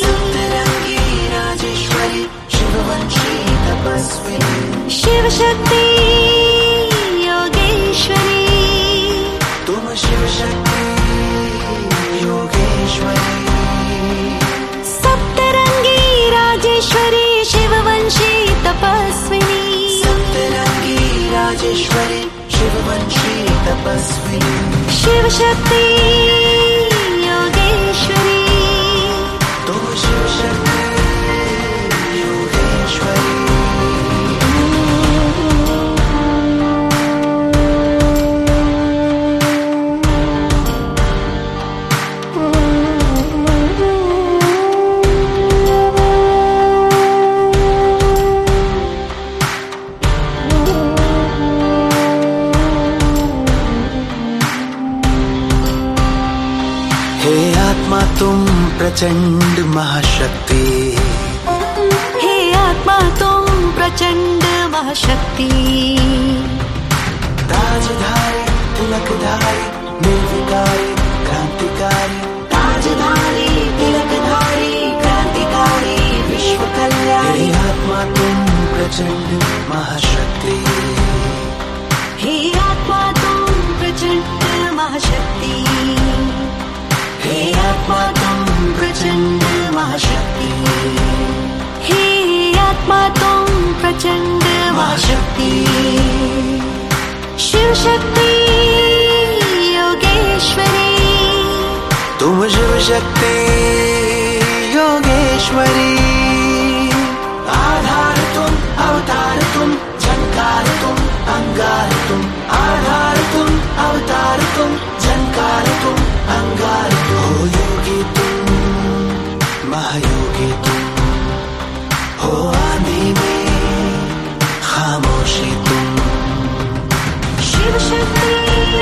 [SPEAKER 1] शिव शक्ति योगेश्वरी,
[SPEAKER 2] तुम शिव शक्ति
[SPEAKER 8] तपस्विनी
[SPEAKER 1] शिव शक्ति योगेश्वरी
[SPEAKER 8] तुम शिव शक्ति योगेश्वरी तुम प्रचंड महाशक्ति
[SPEAKER 1] हे आत्मा तुम प्रचंड महाशक्ति
[SPEAKER 8] ताजधारी तिलकधारी निर्विकारी क्रांतिकारी
[SPEAKER 1] ताजधारी तिलकधारी क्रांतिकारी विश्व कल्याणी
[SPEAKER 8] हे आत्मा तुम प्रचंड महाशक्ति
[SPEAKER 1] हे आत्मा तुम प्रचंड महाशक्ति हे आत्मा तुम प्रचंड महाशक्ति हे आत्मा तुम प्रचंड महाशक्ति शिव शक्ति योगेश्वरी
[SPEAKER 8] तुम शिव शक्ति योगेश्वरी आधार तुम अवतार तुम झंकार तुम अंगार तुम आधार तुम अवतार तुम झंकार तुम अंगार हो योगी तुम महायोगी तुम हो आंधी में खामोशी तुम
[SPEAKER 1] शिव शक्ति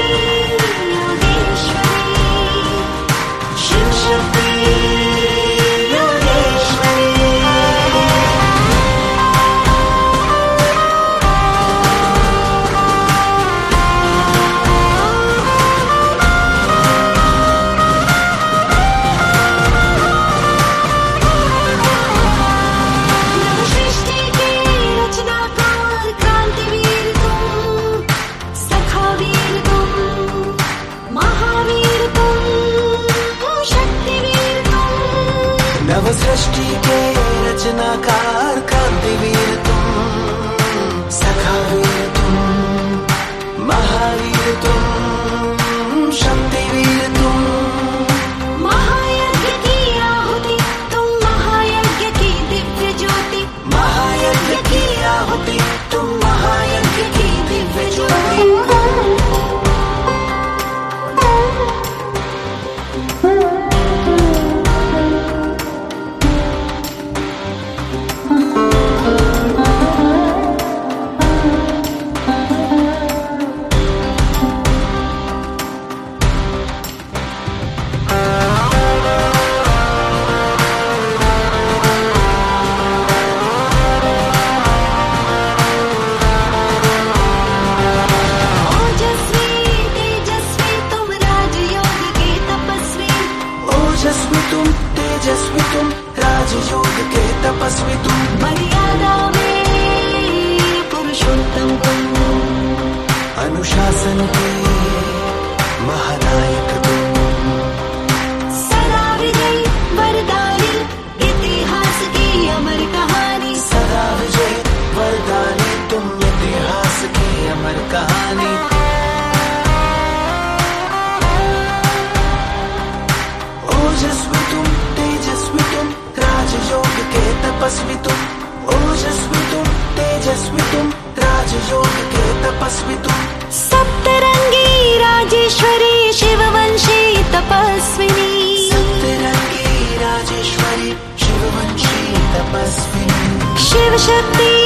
[SPEAKER 1] योगेश्वरी शिव शक्ति योगेश्वरी
[SPEAKER 8] सृष्टि के रचनाकार क्रांतिवीर तुम सखावीर तुम महावीर तुम शक्तिवीर तुम
[SPEAKER 1] महायज्ञ की आहुति तुम महायज्ञ की दिव्य ज्योति
[SPEAKER 8] महायज्ञ की आहुति तुम महायज्ञ की दिव्य ज्योति तेजस्वी तुम राजयोग के तपस्वी तुम
[SPEAKER 1] मर्यादा में पुरुषोत्तम तुम
[SPEAKER 8] अनुशासन के महानायक तुम
[SPEAKER 1] सदा विजयी वरदानी इतिहास की अमर कहानी
[SPEAKER 8] सदा विजयी वरदानी तुम इतिहास की अमर कहानी ओजस्वी तुम तेजस्वी तुम राजयोग के तपस्वी तुम ओजस्वी तुम तेजस्वी तुम राजयोग के तपस्वी तुम
[SPEAKER 1] सप्तरंगी राजेश्वरी शिववंशी तपस्विनी
[SPEAKER 8] सप्तरंगी राजेश्वरी शिववंशी तपस्विनी
[SPEAKER 1] शिव शक्ति